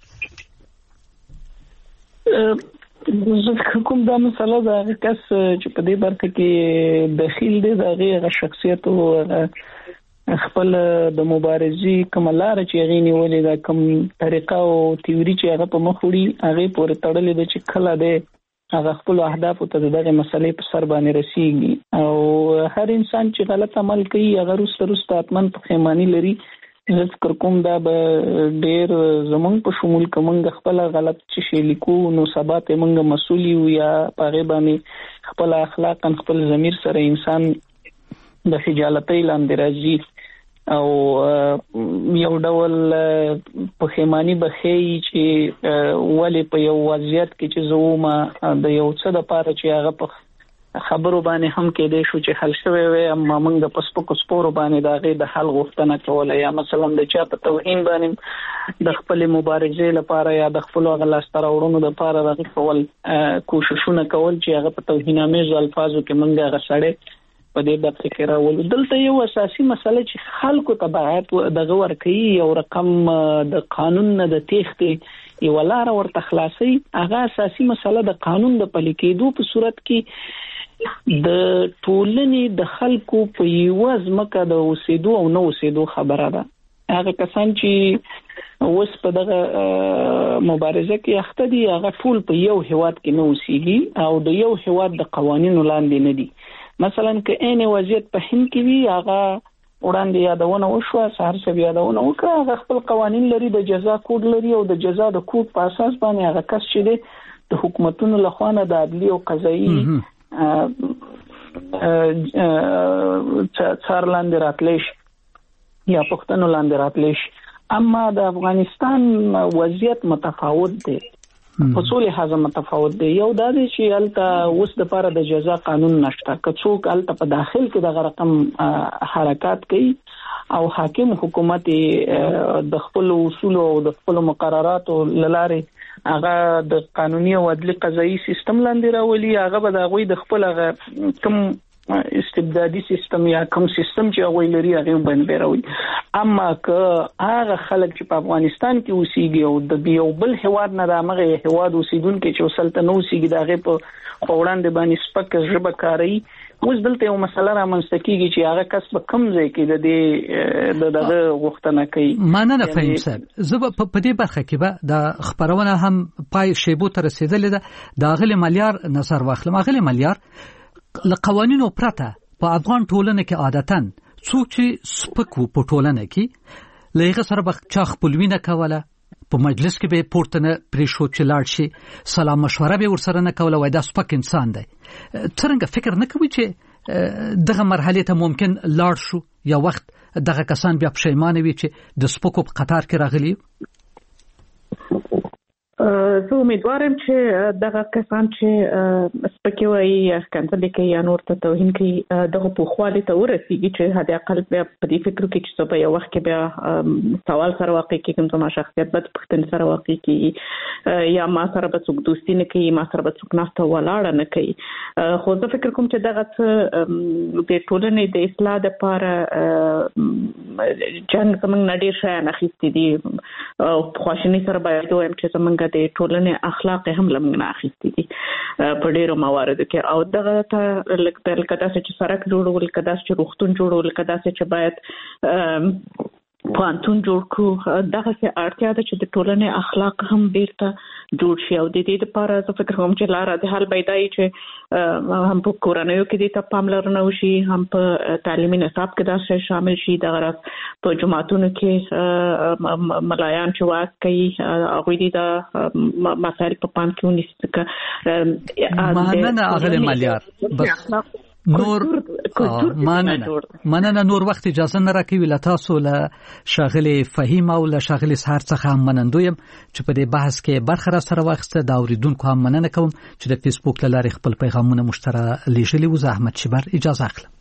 زه کوم دا مسله ده هغه کس چې په دې برخه کې دخیل دی د هغې هغه شخصیت او خپل د مبارزې کومه لاره چې هغې نیولې ده، کوم طریقه او تیوري چې هغه په مخ وړي هغې پورې تړلې ده چې کله دی هغه خپل اهدافو ته دغه مسلې په سر باندې رسیږي. او هر انسان چې غلط عمل کوي هغه وروسته وروسته حتماً پښیماني لري. زه فکر کوم دا به ډېر زمونږ په شمول که موږ خپله غلط چې شی لیکو نو سبا ته موږ مسؤل یو، یا په هغې باندې خپله اخلاقاً خپل ضمیر سره انسان د خجالتۍ لاندې راځي او یو ډول پښیماني به ښیي چې ولې په یو وضعیت کې چې زه وم د یو څه دپاره چې هغه په خبرو باندې هم کېدی شو چې حل شوی وی، اما موږ د په سپکو سپورو باندې د هغې د حل غوښتنه کوله، یا مثلا د چا په توهین باندې د خپلې مبارزې لپاره یا د خپلو هغه لاسته راوړنو دپاره د هغې کول کوششونه کول چې هغه په توهینامیزو الفاظو کې موږ هغه سړی په دې برخه کې راولو. دلته یو اساسي مسله چې خلکو ته باید دغه ورکوي، یو رقم د قانون نه د تېښتې یوه لاره ورته خلاصوي. هغه اساسي مسله د قانون د پلي کېدو په صورت کې د ټولنې د خلکو په یوه ځمکه د اوسېدو او نه اوسېدو خبره ده. هغه کسان چې اوس په دغه مبارزه کې اخته دي هغه ټول په یو هېواد کې نه اوسېږي او د یو هېواد د قوانینو لاندې نه دي. مثلا که عین وضعیت په هند کې وي، هغه وړاندې یادونه وشوه، سهار صاحب یادونه وکړه، هغه خپل قوانین لري، د جزا کوډ لري او د جزا د کوډ په اساس باندې هغه کس چې دی د حکومتونو لخوا نه د عدلي او قضایي څار لاندې راتلی شي یا پوښتنو لاندې راتلی شي. اما د افغانستان وضعیت متفاوت دی، په څو لحاظه متفاوت دی. یو دا دی چې هلته اوس دپاره د جزا قانون نشته، که څوک هلته په داخل کې دغه رقم حرکات کوي او حاکم حکومت د خپلو اصولو او د خپلو مقرراتو له لارې هغه د قانوني او عدلي قضایي سیستم لاندې راولي، هغه به د هغوی د خپل هغه کوم استبدادي سیستم یا کوم سیستم چې هغوی لري هغې باندې راولي. اما که هغه خلک چې په افغانستان کې اوسېږي او د یو بل هېواد نه د همغه هېواد اوسېدونکي چې اوس هلته نه اوسېږي د هغې په وړاندې باندې سپکه ژبه کاروي، اوس دلته یو مسله رامنځته کېږي چې هغه کس په کوم ځای کې د دې د دغه غوښتنه کوي. مننه فهیم صاحب. زه به په دې برخه کې به د خپرونه هم پای شیبو ته رسېدلې ده د اغلې ملیار نظر واخلم. اغلې ملیار، له قوانینو پرته په افغان ټولنه کې عادتاً څوک چې سپک و په ټولنه کې له هغه سره به چا خپلوي نه کوله، په مجلس کې به پورته نه پرېښود چې لاړ شي، سلام مشوره به ورسره نه کوله، وایي دا سپک انسان دی. څرنګه فکر نه کوي چې دغه مرحلې ته ممکن لاړ شو، یا وخت دغه کسان بیا پښیمانه وي چې د سپکو په قطار کې راغلي؟ زه امیدوارم چې دغه کسان چې سپکې وایي کنځلې کوي یا نور ته توهین کوي دغه پوخوالي ته ورسیږي چې حد اقل بیا په دې فکر کې چې په یو وخت کې بیا سوال سره واقع کېږم زما شخصیت بد پښتنې سره واقع کېږي یا ما سره به څوک دوستي نه کوي ما سره به څوک ناسته ولاړه نه کوي خو زه فکر کوم چې دغه څه د ټولنې د اصلاح لپاره جنګ زموږ نه ډېر شیان اخیستي دي او خواشیني سره باید ووایم چې زموږ د ټولنې اخلاق هم له موږ نه اخیستي دي په ډېرو مواردو کې او دغه ته لکه داسې چې سړک جوړول لکه داسې چې روغتون جوړول لکه داسې چې باید پوهنتون جوړ کړو دغسې اړتیا ده چې د ټولنې اخلاق هم بیرته جوړ شي او د دې لپاره زه فکر کوم چې لاره د حل پیدا وي چې هم په کورنیو کې دې ته پاملرنه وشي هم په تعلیمي نصاب کې دا شی شامل شي دغه راز په جماعتونو کې ملایان چې واک کوي هغوی دې دا مسایل په پام کې ونیسي مننه اغلې مالیار بس نور مننه مننه نور وخت اجازه نه راکوي له تاسو له شاغلي فهیم او له شاغلي سهار څخه هم منندویم چې په دې بحث کې برخه را سره واخسته دا اوریدونکو هم مننه کوم چې د فیسبوک له لارې خپل پیغامونه مشترک لیږلي و. زه احمد شبر اجازه اخلم.